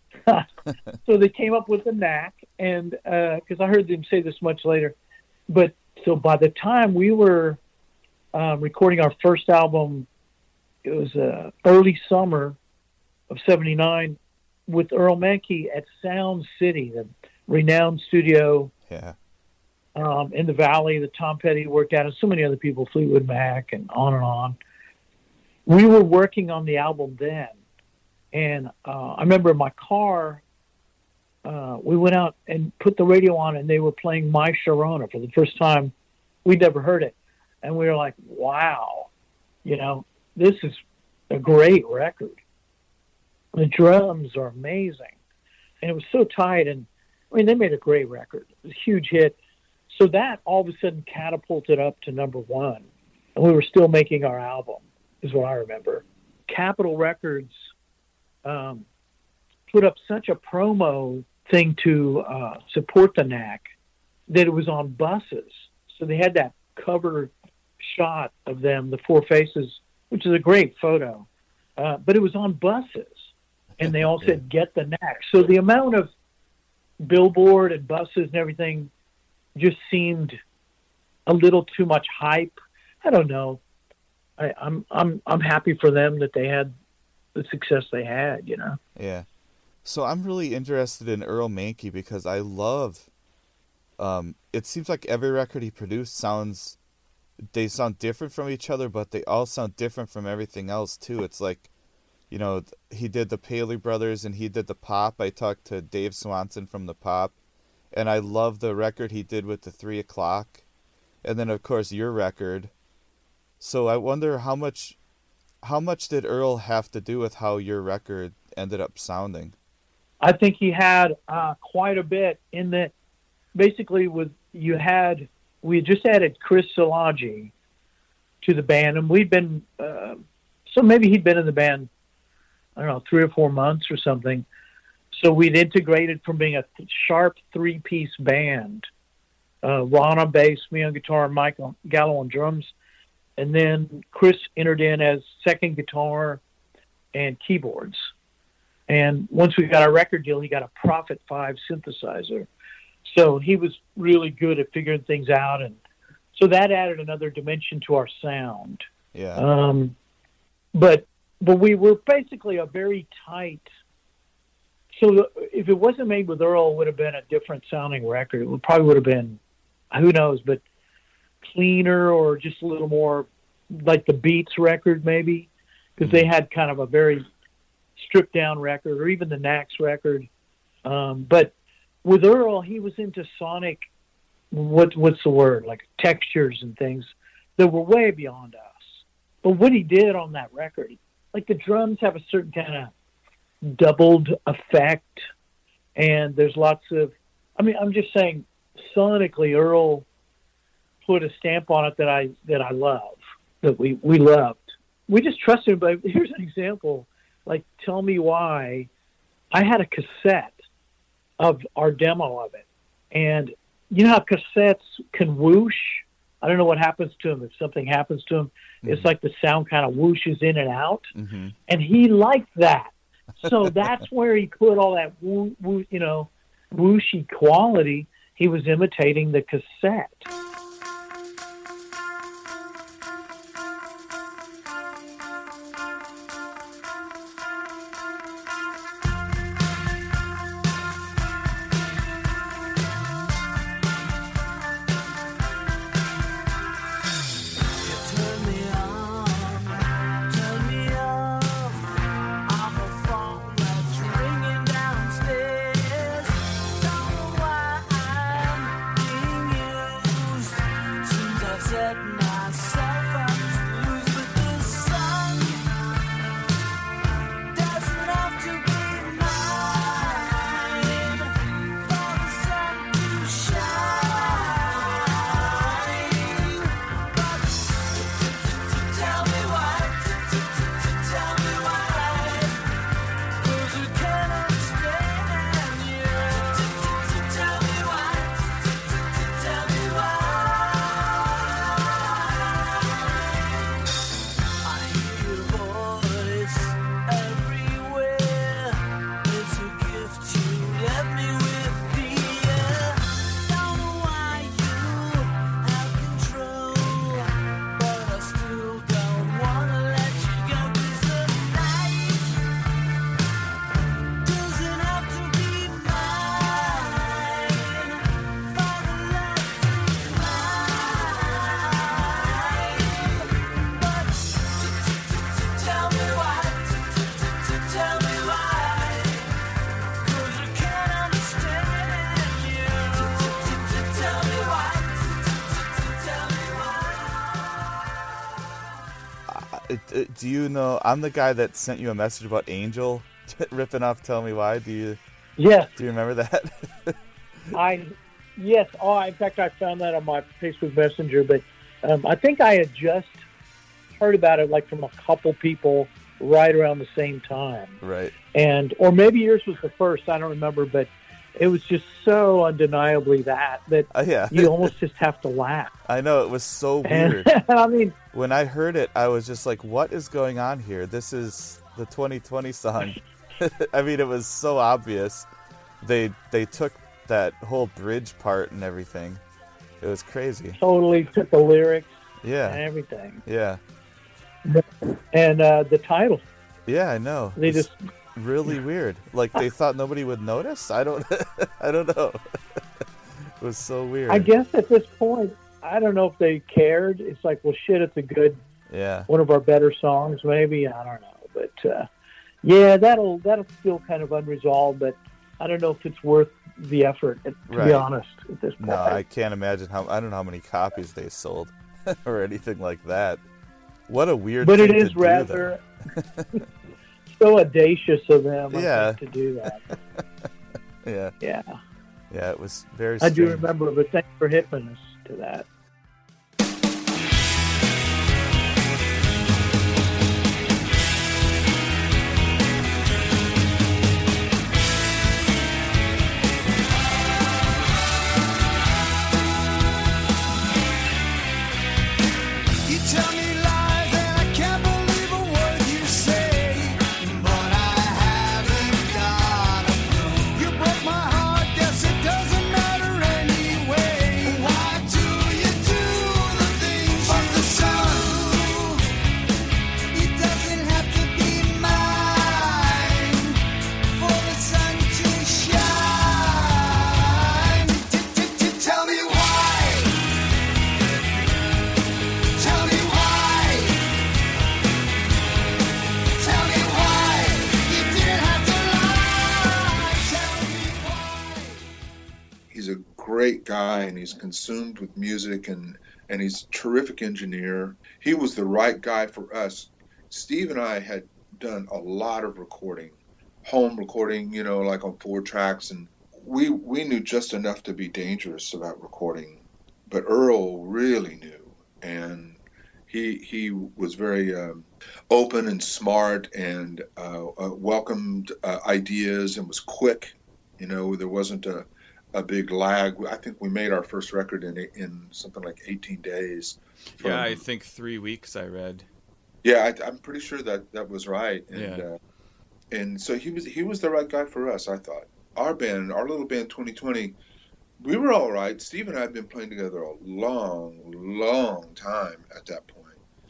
So they came up with the Knack, and because uh, I heard them say this much later, but so by the time we were um, recording our first album, it was uh, early summer of seventy-nine with Earl Mankey at Sound City, the renowned studio yeah. um, in the Valley that Tom Petty worked at, and so many other people, Fleetwood Mac, and on and on. We were working on the album then, and uh, I remember in my car, uh, we went out and put the radio on, and they were playing My Sharona for the first time. We'd never heard it, and we were like, wow, you know, this is a great record. The drums are amazing. And it was so tight. And I mean, they made a great record. It was a huge hit. So that all of a sudden catapulted up to number one. And we were still making our album, is what I remember. Capitol Records um, put up such a promo thing to uh, support the Knack that it was on buses. So they had that cover shot of them, the four faces, which is a great photo. Uh, but it was on buses, and they all said, "Get the Knack." So the amount of billboard and buses and everything just seemed a little too much hype. I don't know. I, I'm I'm I'm happy for them that they had the success they had, you know. Yeah. So I'm really interested in Earl Mankey because I love. Um, it seems like every record he produced sounds. They sound different from each other, but they all sound different from everything else too. It's like, you know, he did the Paley Brothers and he did the Pop. I talked to Dave Swanson from the Pop, and I love the record he did with the Three O'Clock, and then of course your record. So I wonder how much, how much did Earl have to do with how your record ended up sounding? I think he had uh, quite a bit in that. Basically, with you had. We had just added Chris Szilagyi to the band, and we'd been, uh, so maybe he'd been in the band, I don't know, three or four months or something. So we'd integrated from being a th- sharp three-piece band, uh, Ron on bass, me on guitar, and Mike Gallo on drums. And then Chris entered in as second guitar and keyboards. And once we got our record deal, he got a Prophet five synthesizer. So he was really good at figuring things out and So that added another dimension to our sound. Yeah. Um, but but we were basically a very tight. So the, if it wasn't made with Earl, it would have been a different sounding record. It would probably would have been, who knows, but cleaner or just a little more like the Beats record maybe, because they had kind of a very stripped down record, or even the Nax record. Um, but with Earl, he was into sonic, what what's the word, like textures and things that were way beyond us. But what he did on that record, like the drums have a certain kind of doubled effect, and there's lots of, I mean, I'm just saying, sonically, Earl put a stamp on it that I that I love, that we, we loved. We just trusted him. But here's an example, like Tell Me Why. I had a cassette of our demo of it, and you know how cassettes can whoosh? I don't know what happens to them. If something happens to them, mm-hmm. It's like the sound kind of whooshes in and out, mm-hmm. and he liked that. So that's where he put all that, woo, woo, you know, whooshy quality. He was imitating the cassette. Do you know, I'm the guy that sent you a message about Angel ripping off Tell Me Why. Do you Yes. Do you remember that? I, yes. Oh, in fact, I found that on my Facebook Messenger, but um, I think I had just heard about it like from a couple people right around the same time. Right. And, or maybe yours was the first, I don't remember, but it was just so undeniably that, that uh, yeah. you almost just have to laugh. I know, it was so weird. And, I mean, when I heard it, I was just like, what is going on here? This is the twenty twenty song. I mean, it was so obvious. They they took that whole bridge part and everything. It was crazy. Totally took the lyrics yeah. and everything. Yeah. And uh, the title. Yeah, I know. They it's just really weird. Like they thought nobody would notice. I don't. I don't know. It was so weird. I guess at this point, I don't know if they cared. It's like, well, shit, it's a good, yeah, one of our better songs, maybe. I don't know, but uh, yeah, that'll that'll still kind of unresolved. But I don't know if it's worth the effort, to right. be honest, at this point. No, I can't imagine how. I don't know how many copies they sold or anything like that. What a weird. But thing it is to rather do, so audacious of them, I yeah. think, to do that. yeah. Yeah. Yeah, it was very I strange. do remember, but thanks for hitting us to that. You broke my heart, guess it doesn't matter anyway. Why do you great guy, and he's consumed with music, and, and he's a terrific engineer. He was the right guy for us. Steve and I had done a lot of recording, home recording, you know, like on four tracks, and we we knew just enough to be dangerous about recording. But Earl really knew, and he he was very um, open and smart, and uh, uh, welcomed uh, ideas, and was quick. You know, there wasn't a, a big lag. I think we made our first record in in something like eighteen days. From, Yeah, I think three weeks I read. Yeah, I, I'm pretty sure that that was right. And Yeah. uh, and so he was he was the right guy for us, I thought. Our band, our little band, twenty twenty, we were all right. Steve and I had been playing together a long, long time at that point.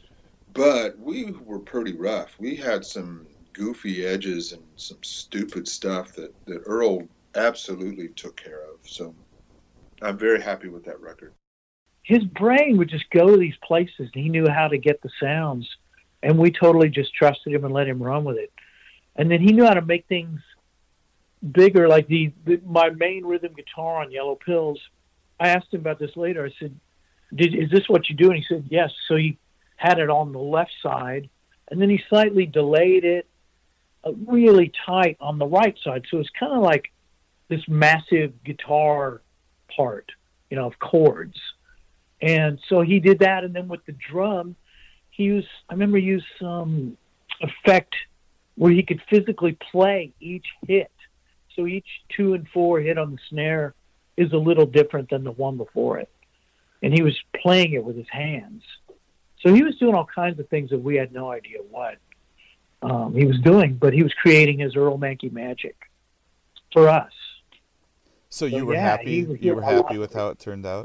But we were pretty rough. We had some goofy edges and some stupid stuff that, that Earl absolutely took care of. So I'm very happy with that record. His brain would just go to these places, and he knew how to get the sounds, and we totally just trusted him and let him run with it. And then he knew how to make things bigger, like the, the my main rhythm guitar on Yellow Pills. I asked him about this later. I said, "Did is this what you do?" And he said, "Yes." So he had it on the left side, and then he slightly delayed it uh, really tight on the right side. So it's kind of like this massive guitar part, you know, of chords. And so he did that, and then with the drum, he used, I remember he used some effect where he could physically play each hit. So each two and four hit on the snare is a little different than the one before it. And he was playing it with his hands. So he was doing all kinds of things that we had no idea what um, he was doing, but he was creating his Earl Mankey magic for us. So you So, were yeah, happy. he was You doing were a lot. happy with how it turned out.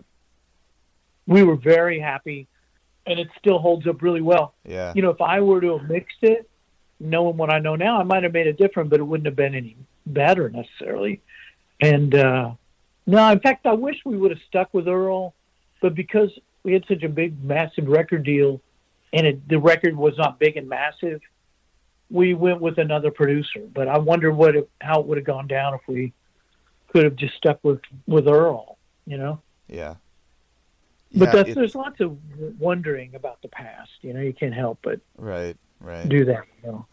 We were very happy, and it still holds up really well. Yeah. You know, if I were to have mixed it, knowing what I know now, I might have made it different, but it wouldn't have been any better necessarily. And uh, no, in fact, I wish we would have stuck with Earl, but because we had such a big, massive record deal, and it, the record was not big and massive, we went with another producer. But I wonder what it, how it would have gone down if we could have just stuck with, with Earl, you know? Yeah. But Yeah, that's, it- there's lots of wondering about the past. You know, you can't help but Right, right. do that. You know?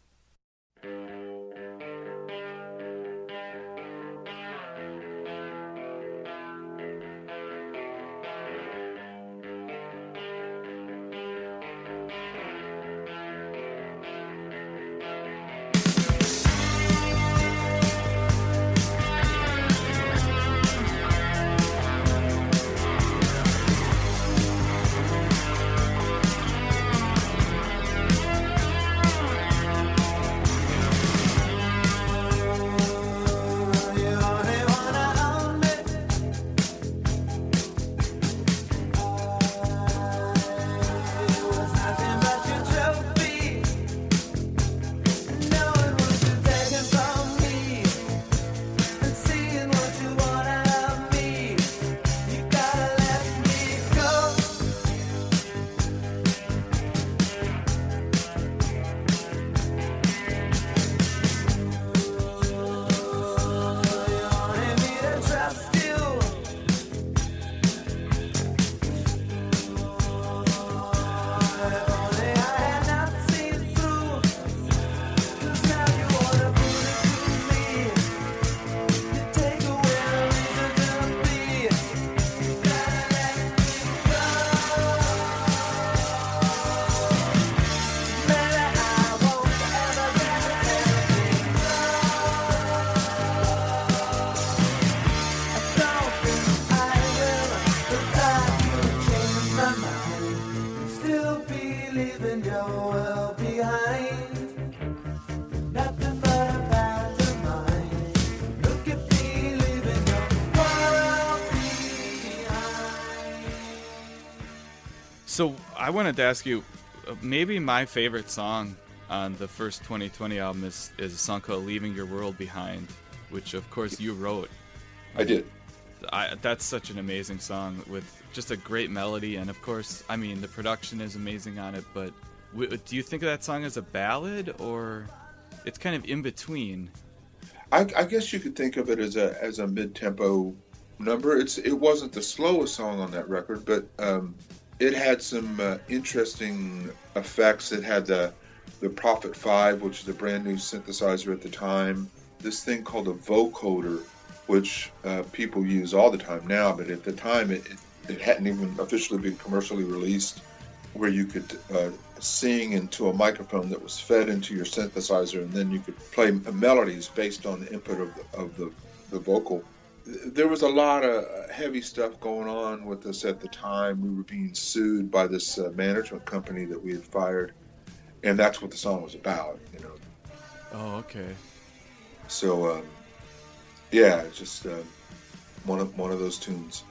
So I wanted to ask you, uh, maybe my favorite song on the first twenty twenty album is, is a song called Leaving Your World Behind, which of course you wrote. I did. I, that's such an amazing song with just a great melody, and of course, I mean, the production is amazing on it, but w- do you think of that song as a ballad, or it's kind of in between? I, I guess you could think of it as a as a mid-tempo number. It's it wasn't the slowest song on that record, but um, it had some uh, interesting effects. It had the the Prophet five, which is a brand new synthesizer at the time. This thing called a vocoder, which uh, people use all the time now, but at the time it, it, it hadn't even officially been commercially released, where you could uh, sing into a microphone that was fed into your synthesizer, and then you could play melodies based on the input of the, of the, the vocal. There was a lot of heavy stuff going on with us at the time. We were being sued by this uh, management company that we had fired, and that's what the song was about, you know. Oh, okay. So, um, yeah, it's just uh, one of one of those tunes.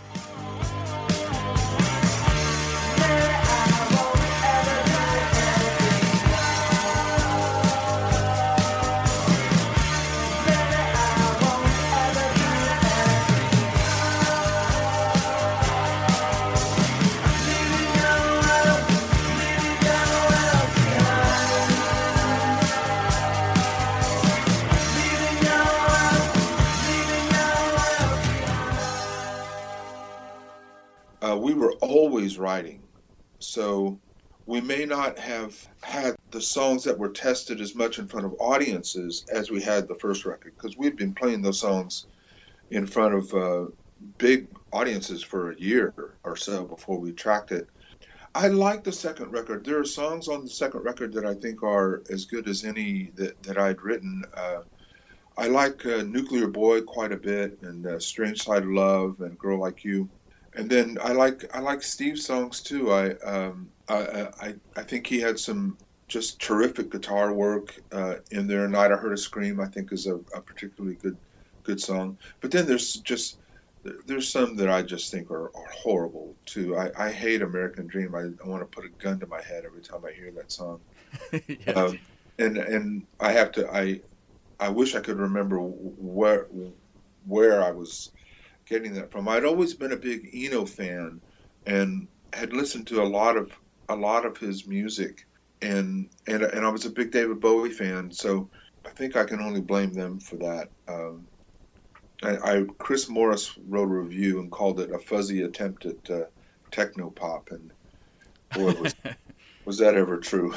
Uh, we were always writing, so we may not have had the songs that were tested as much in front of audiences as we had the first record, because we'd been playing those songs in front of uh, big audiences for a year or so before we tracked it. I like the second record. There are songs on the second record that I think are as good as any that, that I'd written. Uh, I like uh, Nuclear Boy quite a bit, and uh, Strange Side of Love, and Girl Like You. And then I like I like Steve's songs too. I um, I, I I think he had some just terrific guitar work uh, in there. Night I Heard a Scream, I think, is a, a particularly good good song. But then there's just there's some that I just think are, are horrible too. I, I hate American Dream. I, I want to put a gun to my head every time I hear that song. Yeah. Um, and and I have to I I wish I could remember where where I was getting that from. I'd always been a big Eno fan and had listened to a lot of a lot of his music, and and and I was a big David Bowie fan, so I think I can only blame them for that. Um, I, I Chris Morris wrote a review and called it a fuzzy attempt at uh, techno pop, and boy, was was that ever true?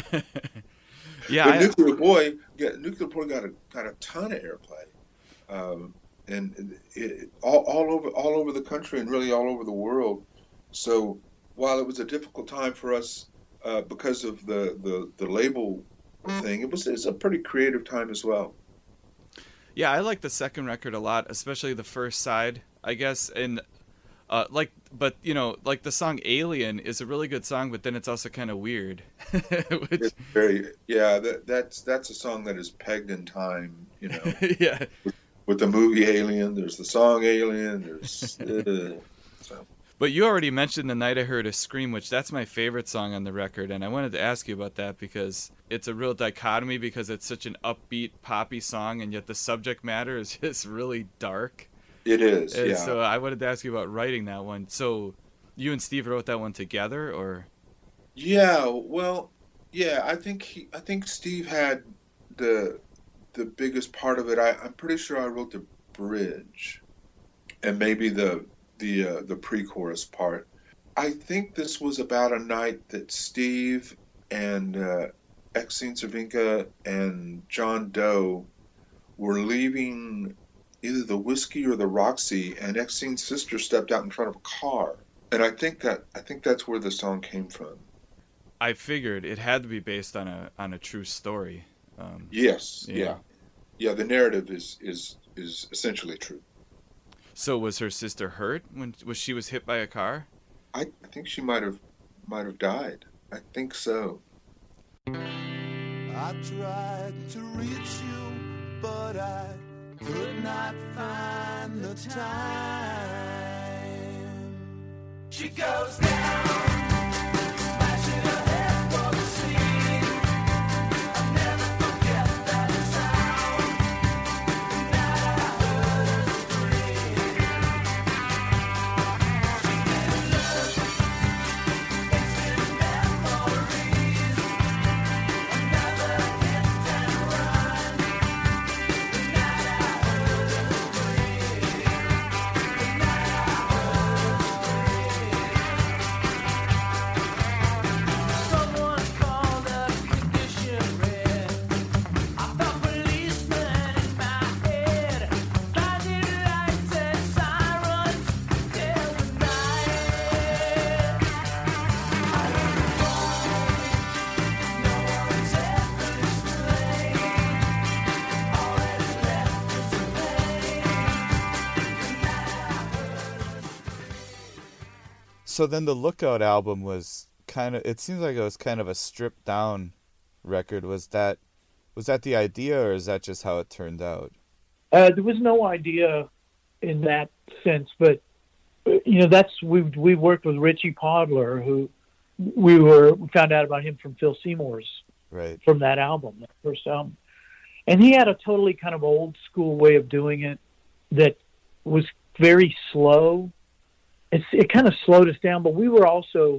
Yeah, but I, Nuclear Boy, got, Nuclear Boy got a got a ton of airplay. Um, and it, all, all over all over the country and really all over the world. So while it was a difficult time for us uh, because of the, the, the label thing, it was, it was a pretty creative time as well. yeah, I like the second record a lot, especially the first side, I guess. And uh, like, but you know, like the song "Alien" is a really good song, but then it's also kind of weird. Which... It's very yeah. That, that's that's a song that is pegged in time. You know. Yeah. With the movie Alien, there's the song Alien, there's uh, so. But you already mentioned The Night I Heard a Scream, which that's my favorite song on the record, and I wanted to ask you about that because it's a real dichotomy because it's such an upbeat, poppy song, and yet the subject matter is just really dark. It is, and yeah. So I wanted to ask you about writing that one. So you and Steve wrote that one together, or? Yeah, well, yeah, I think he, I think Steve had the the biggest part of it. I, I'm pretty sure I wrote the bridge, and maybe the the uh, the pre-chorus part. I think this was about a night that Steve and uh, Exene Cervenka and John Doe were leaving either the Whiskey or the Roxy, and Exene's sister stepped out in front of a car, and I think that I think that's where the song came from. I figured it had to be based on a on a true story. Um, yes, yeah. yeah, yeah. The narrative is is is essentially true. So was her sister hurt when was she was hit by a car? I, I think she might have might have died. I think so. I tried to reach you, but I could not find the time. She goes down, smashing her head for the scene. I'll never forget that sound. The night I heard her scream. She made love, instant memories. Another hit and run. The night I heard her scream. So then the Lookout album was kind of, it seems like it was kind of a stripped down record. Was that was that the idea, or is that just how it turned out? Uh, there was no idea in that sense, but uh, you know, that's we we worked with Richie Podler, who we were we found out about him from Phil Seymour's Right. from that album, that first album, and he had a totally kind of old school way of doing it that was very slow. It's, it kind of slowed us down, but we were also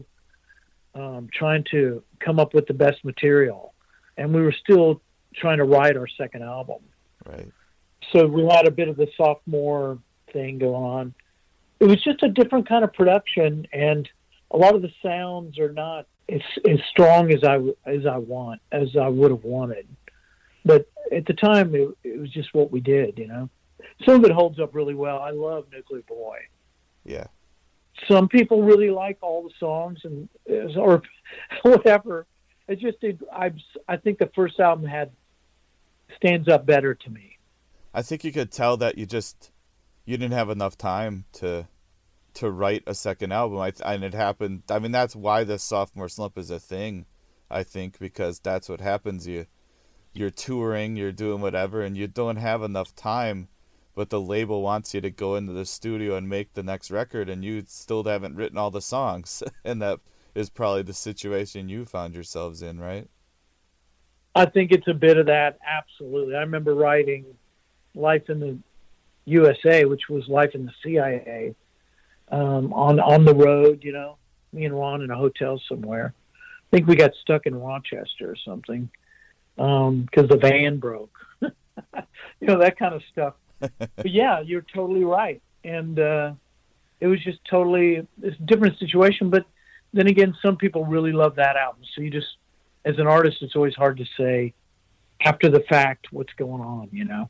um, trying to come up with the best material, and we were still trying to write our second album. Right. So we had a bit of the sophomore thing going on. It was just a different kind of production, and a lot of the sounds are not as, as strong as I as I want as I would have wanted. But at the time, it, it was just what we did, you know. Some of it holds up really well. I love Nuclear Boy. Yeah. Some people really like all the songs and or whatever. It just it, I I think the first album had stands up better to me. I think you could tell that you just you didn't have enough time to to write a second album. I and it happened. I mean, that's why the sophomore slump is a thing. I think because that's what happens. You you're touring, you're doing whatever, and you don't have enough time. But the label wants you to go into the studio and make the next record, and you still haven't written all the songs. And that is probably the situation you found yourselves in, right? I think it's a bit of that, absolutely. I remember writing Life in the U S A, which was Life in the C I A, um, on on the road, you know, me and Ron in a hotel somewhere. I think we got stuck in Rochester or something because um, the van broke. You know, that kind of stuff. But yeah, you're totally right. And uh, it was just totally it's a different situation. But then again, some people really love that album. So you just, as an artist, it's always hard to say after the fact what's going on, you know?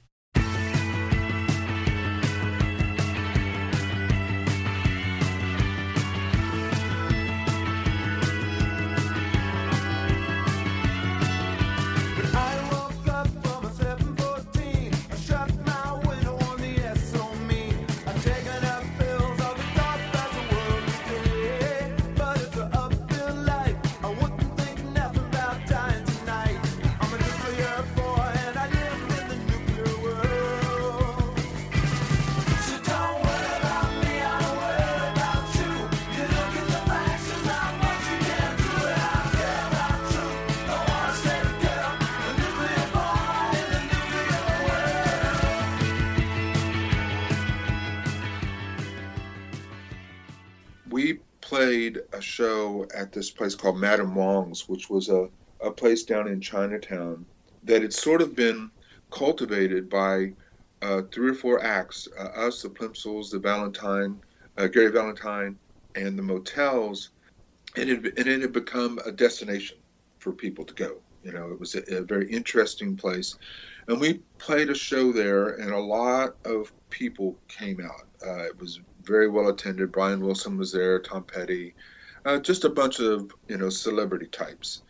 We played a show at this place called Madame Wong's, which was a, a place down in Chinatown that had sort of been cultivated by uh, three or four acts, uh, us, the Plimsolls, the Valentine, uh, Gary Valentine, and the Motels, and it, and it had become a destination for people to go. You know, it was a, a very interesting place. And we played a show there, and a lot of people came out. Uh, it was very well attended. Brian Wilson was there, Tom Petty, uh, just a bunch of, you know, celebrity types.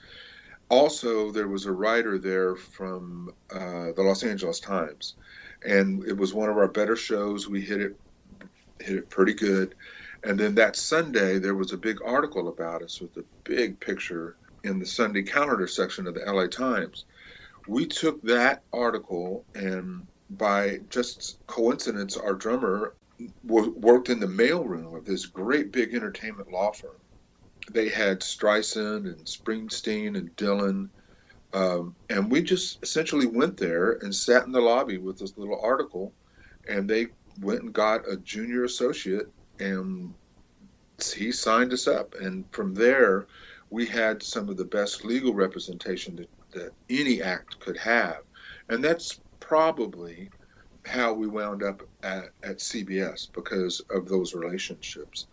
Also, there was a writer there from uh, the Los Angeles Times, and it was one of our better shows. We hit it, hit it pretty good. And then that Sunday, there was a big article about us with a big picture in the Sunday calendar section of the L A Times. We took that article, and by just coincidence, our drummer w- worked in the mailroom of this great big entertainment law firm. They had Streisand and Springsteen and Dylan, um, and we just essentially went there and sat in the lobby with this little article, and they went and got a junior associate, and he signed us up. And from there, we had some of the best legal representation that, that any act could have. And that's probably how we wound up at, at C B S, because of those relationships.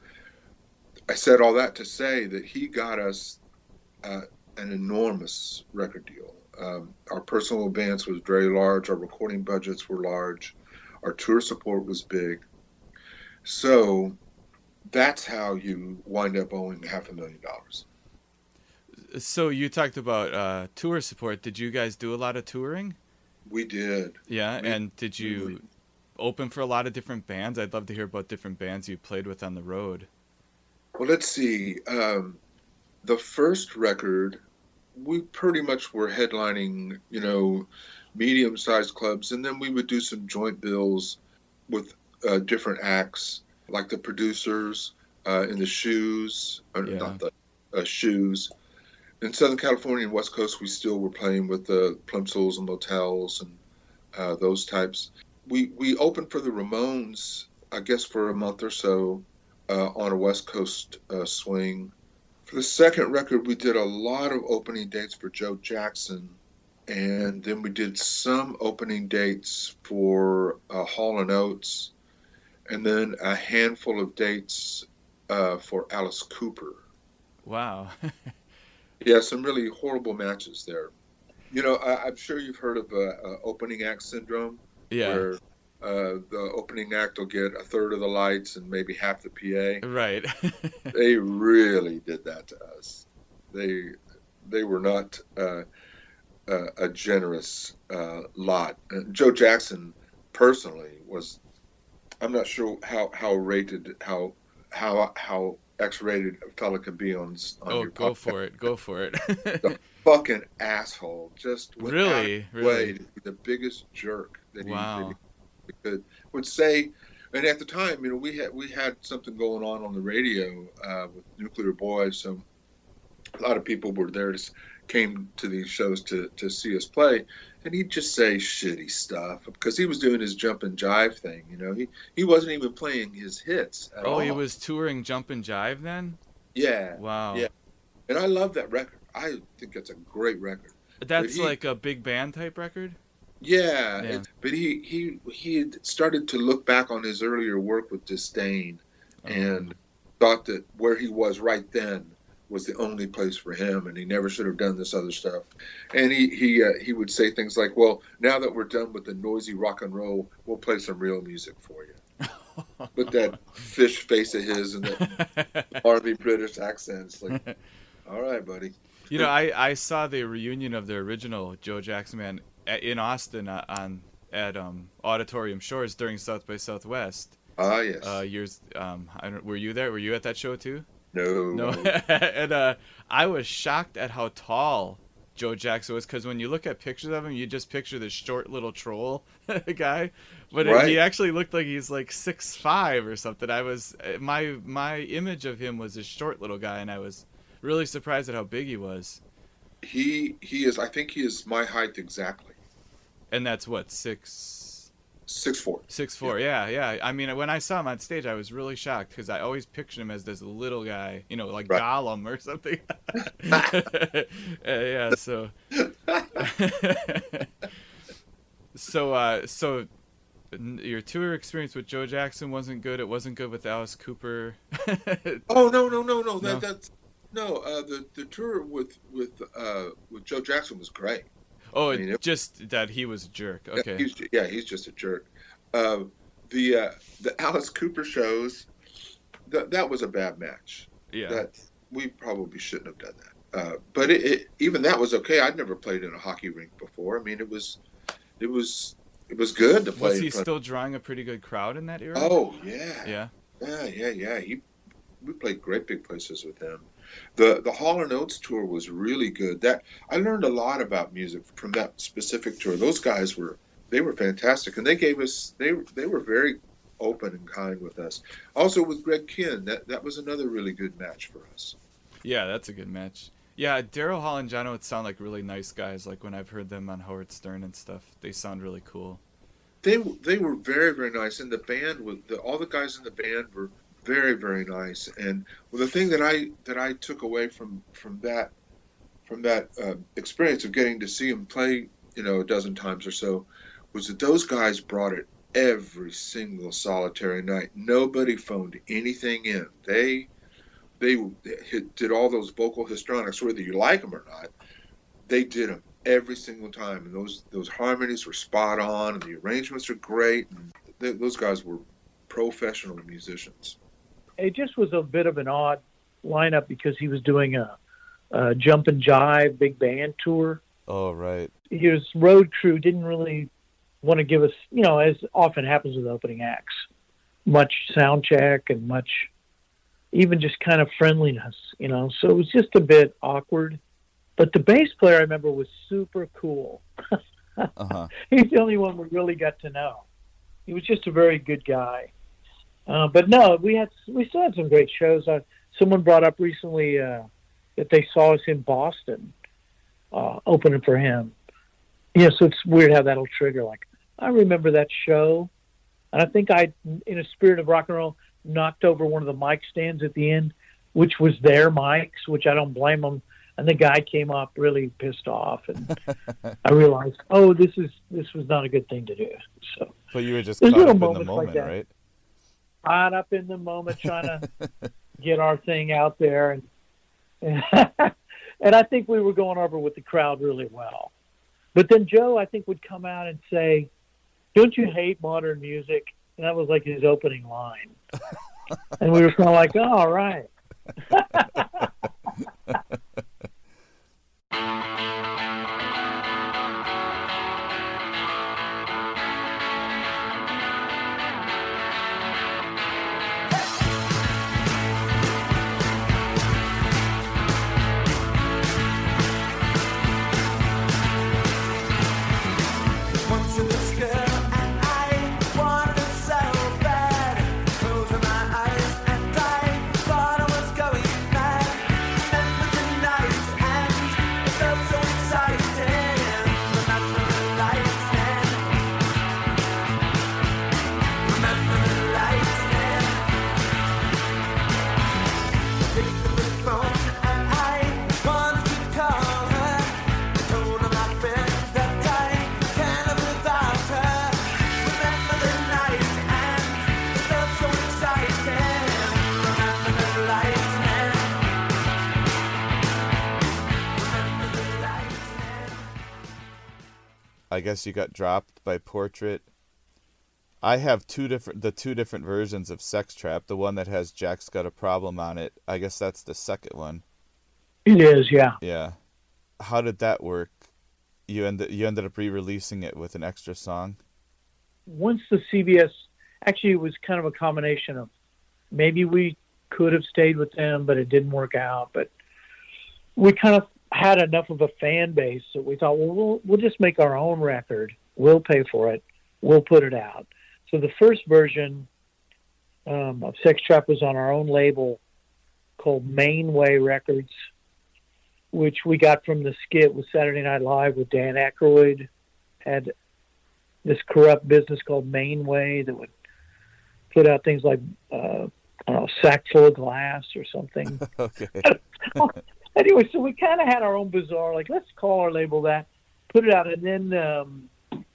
I said all that to say that he got us uh, an enormous record deal. Um, our personal advance was very large. Our recording budgets were large. Our tour support was big. So that's how you wind up owing half a million dollars. So you talked about uh, tour support. Did you guys do a lot of touring? We did. Yeah, we, and did you we, open for a lot of different bands? I'd love to hear about different bands you played with on the road. Well, let's see. Um, the first record, we pretty much were headlining, you know, medium-sized clubs, and then we would do some joint bills with uh, different acts, like the Producers uh, in the Shoes, or Yeah. not the uh, Shoes. In Southern California and West Coast, we still were playing with the Plumpsels and Motels and uh, those types. We we opened for the Ramones, I guess, for a month or so uh, on a West Coast uh, swing. For the second record, we did a lot of opening dates for Joe Jackson, and then we did some opening dates for uh, Hall and Oates, and then a handful of dates uh, for Alice Cooper. Wow. Yeah, some really horrible matches there. You know, I, I'm sure you've heard of uh, uh, opening act syndrome, Yeah. where uh, the opening act will get a third of the lights and maybe half the P A. Right. They really did that to us. They they were not uh, uh, a generous uh, lot. And Joe Jackson personally was. I'm not sure how, how rated how how how X-rated a fella can be on. on Oh, your go podcast. for it. Go for it. The fucking asshole. Just went Really? out of his Really? way to be the biggest jerk that he, Wow. that he could would say. And at the time, you know, we had we had something going on on the radio uh, with Nuclear Boys, so a lot of people were there to s- came to these shows to to see us play, and he'd just say shitty stuff because he was doing his jump and jive thing. You know, he he wasn't even playing his hits at Oh, all. he was touring Jump and Jive then? Yeah. Wow. Yeah. And I love that record. I think that's a great record. That's he- like a big band type record? Yeah, Yeah. it- but he he he had started to look back on his earlier work with disdain, and thought that where he was right then was the only place for him, and he never should have done this other stuff. And he he uh, he would say things like, "Well, now that we're done with the noisy rock and roll, we'll play some real music for you." With that fish face of his and that Harvey British accent, it's like, all right, buddy. You know, I, I saw the reunion of the original Joe Jackson Band a- in Austin uh, on at um, Auditorium Shores during South by Southwest. Ah, yes. Uh, years. Um, I don't, were you there? Were you at that show too? No. No. And uh, I was shocked at how tall Joe Jackson was, because when you look at pictures of him, you just picture this short little troll guy, but it- Right. he actually looked like he's like six five or something. I was my my image of him was this short little guy, and I was really surprised at how big he was. He he is. I think he is my height exactly. And that's what, six Six four. six four. Yeah, yeah. I mean, when I saw him on stage, I was really shocked because I always pictured him as this little guy, you know, like Right. Gollum or something. Uh, yeah. So. so uh, so n- your tour experience with Joe Jackson wasn't good. It wasn't good with Alice Cooper. Oh no no no no. No? That that's no. Uh, the the tour with with uh with Joe Jackson was great. Oh, I mean, it- just that he was a jerk. Yeah, Okay. he's, yeah, he's just a jerk. Uh, the uh, the Alice Cooper shows, that that was a bad match. Yeah. That we probably shouldn't have done that. Uh, but it, it, even that was okay. I'd never played in a hockey rink before. I mean, it was it was it was good to play. Was in he front- still drawing a pretty good crowd in that era? Oh yeah. Yeah. Yeah, yeah, yeah. He, we played great big places with him. The the Hall and Oates tour was really good. That I learned a lot about music from that specific tour. Those guys were they were fantastic, and they gave us they they were very open and kind with us. Also with Greg Kinn, that that was another really good match for us. Yeah, that's a good match. Yeah, Daryl Hall and John Oates sound like really nice guys. Like when I've heard them on Howard Stern and stuff, they sound really cool. They they were very very nice, and the band was the, all the guys in the band were very very nice. And well, the thing that I that I took away from from that from that uh, experience of getting to see them play, you know, a dozen times or so, was that those guys brought it every single solitary night. Nobody phoned anything in. They they hit, did all those vocal histrionics, whether you like them or not. They did them every single time, and those those harmonies were spot on, and the arrangements are great. And th- those guys were professional musicians. It just was a bit of an odd lineup because he was doing a, a jump and jive big band tour. Oh, right. His road crew didn't really want to give us, you know, as often happens with opening acts, much sound check and much even just kind of friendliness, you know. So it was just a bit awkward. But the bass player, I remember, was super cool. Uh-huh. He's the only one we really got to know. He was just a very good guy. Uh, but no, we had we still had some great shows. Uh, someone brought up recently uh, that they saw us in Boston uh, opening for him. Yeah, so it's weird how that'll trigger. Like, I remember that show, and I think I, in a spirit of rock and roll, knocked over one of the mic stands at the end, which was their mics, which I don't blame them. And the guy came up really pissed off, and I realized, oh, this is this was not a good thing to do. So, but you were just there's caught little up in the moments moment, like that. right? Caught up in the moment, trying to get our thing out there, and and, and I think we were going over with the crowd really well. But then Joe, I think, would come out and say, "Don't you hate modern music?" And that was like his opening line, and we were kind of like, oh, "All right." I guess you got dropped by Portrait. I have two different the two different versions of Sex Trap. The one that has Jack's Got a Problem on it. I guess that's the second one. It is, yeah. Yeah. How did that work? You ended you ended up re-releasing it with an extra song? Once the C B S, actually it was kind of a combination of maybe we could have stayed with them, but it didn't work out. But we kind of had enough of a fan base that we thought, well, we'll we'll just make our own record. We'll pay for it. We'll put it out. So the first version um, of Sex Trap was on our own label called Mainway Records, which we got from the skit with Saturday Night Live with Dan Aykroyd. Had this corrupt business called Mainway that would put out things like uh, I don't know, Sack Full of Glass or something. Okay. Anyway, so we kind of had our own bizarre, like, let's call our label that, put it out, and then, um,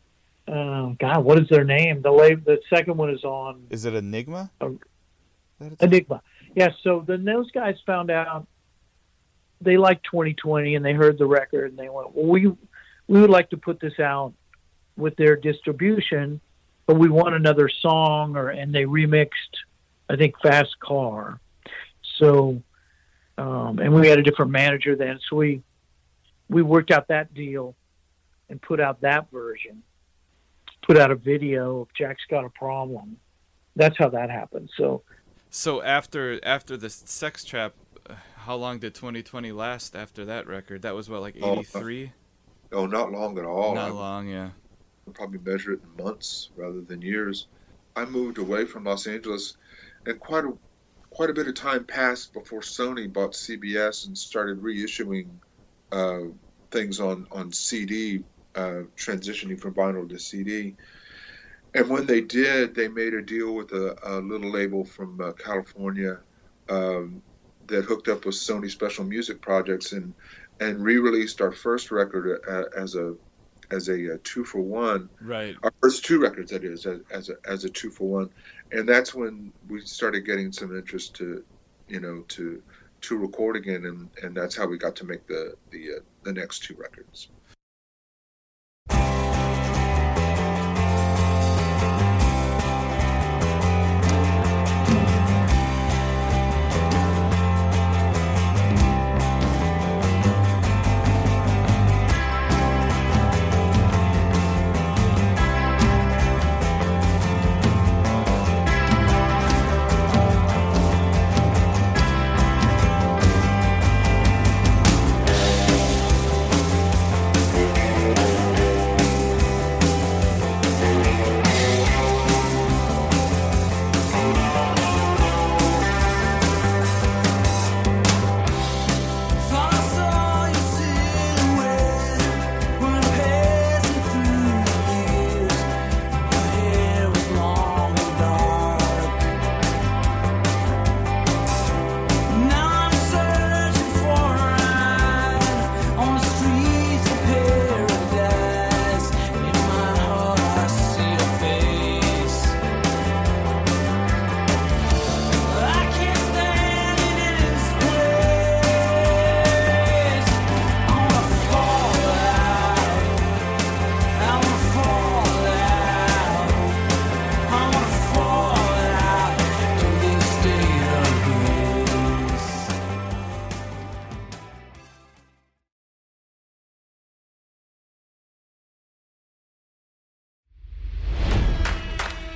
uh, God, what is their name? The label, the second one is on. Is it Enigma? Uh, Enigma. Yeah, so then those guys found out they liked twenty twenty, and they heard the record, and they went, well, we, we would like to put this out with their distribution, but we want another song, or and they remixed, I think, Fast Car. So... Um, and we had a different manager then, so we we worked out that deal and put out that version. Put out a video of Jack's Got a Problem. That's how that happened. So, so after after the Sex Trap, uh, how long did twenty twenty last after that record? That was what, like eighty-three? Oh, oh, not long at all. Not I, long, yeah. I'd probably measure it in months rather than years. I moved away from Los Angeles, and quite a Quite a bit of time passed before Sony bought C B S and started reissuing uh, things on, on C D, uh, transitioning from vinyl to C D. And when they did, they made a deal with a, a little label from uh, California um, that hooked up with Sony Special Music Projects and, and re-released our first record uh, as a as a, a two for one. Right. Our first two records, that is, as, as a as a two for one, and that's when we started getting some interest to, you know, to to record again, and, and that's how we got to make the the uh, the next two records.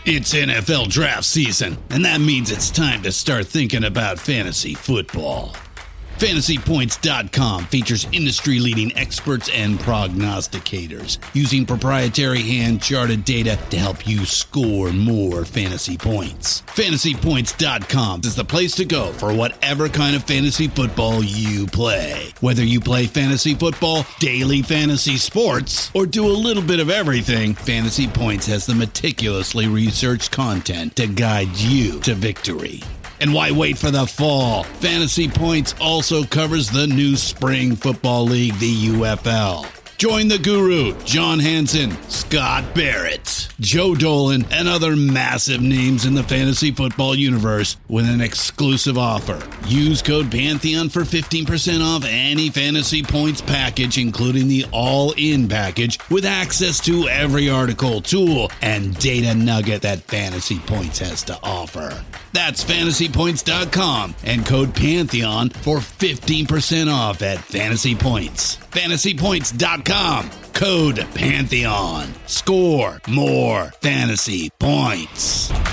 It's N F L draft season, and that means it's time to start thinking about fantasy football. Fantasy Points dot com features industry-leading experts and prognosticators using proprietary hand-charted data to help you score more fantasy points. Fantasy Points dot com is the place to go for whatever kind of fantasy football you play. Whether you play fantasy football, daily fantasy sports, or do a little bit of everything, Fantasy Points has the meticulously researched content to guide you to victory. And why wait for the fall? Fantasy Points also covers the new spring football league, the U F L. Join the guru, John Hansen, Scott Barrett, Joe Dolan, and other massive names in the fantasy football universe with an exclusive offer. Use code Pantheon for fifteen percent off any Fantasy Points package, including the all-in package, with access to every article, tool, and data nugget that Fantasy Points has to offer. That's Fantasy Points dot com and code Pantheon for fifteen percent off at Fantasy Points. Fantasy Points dot com, code Pantheon. Score more fantasy points.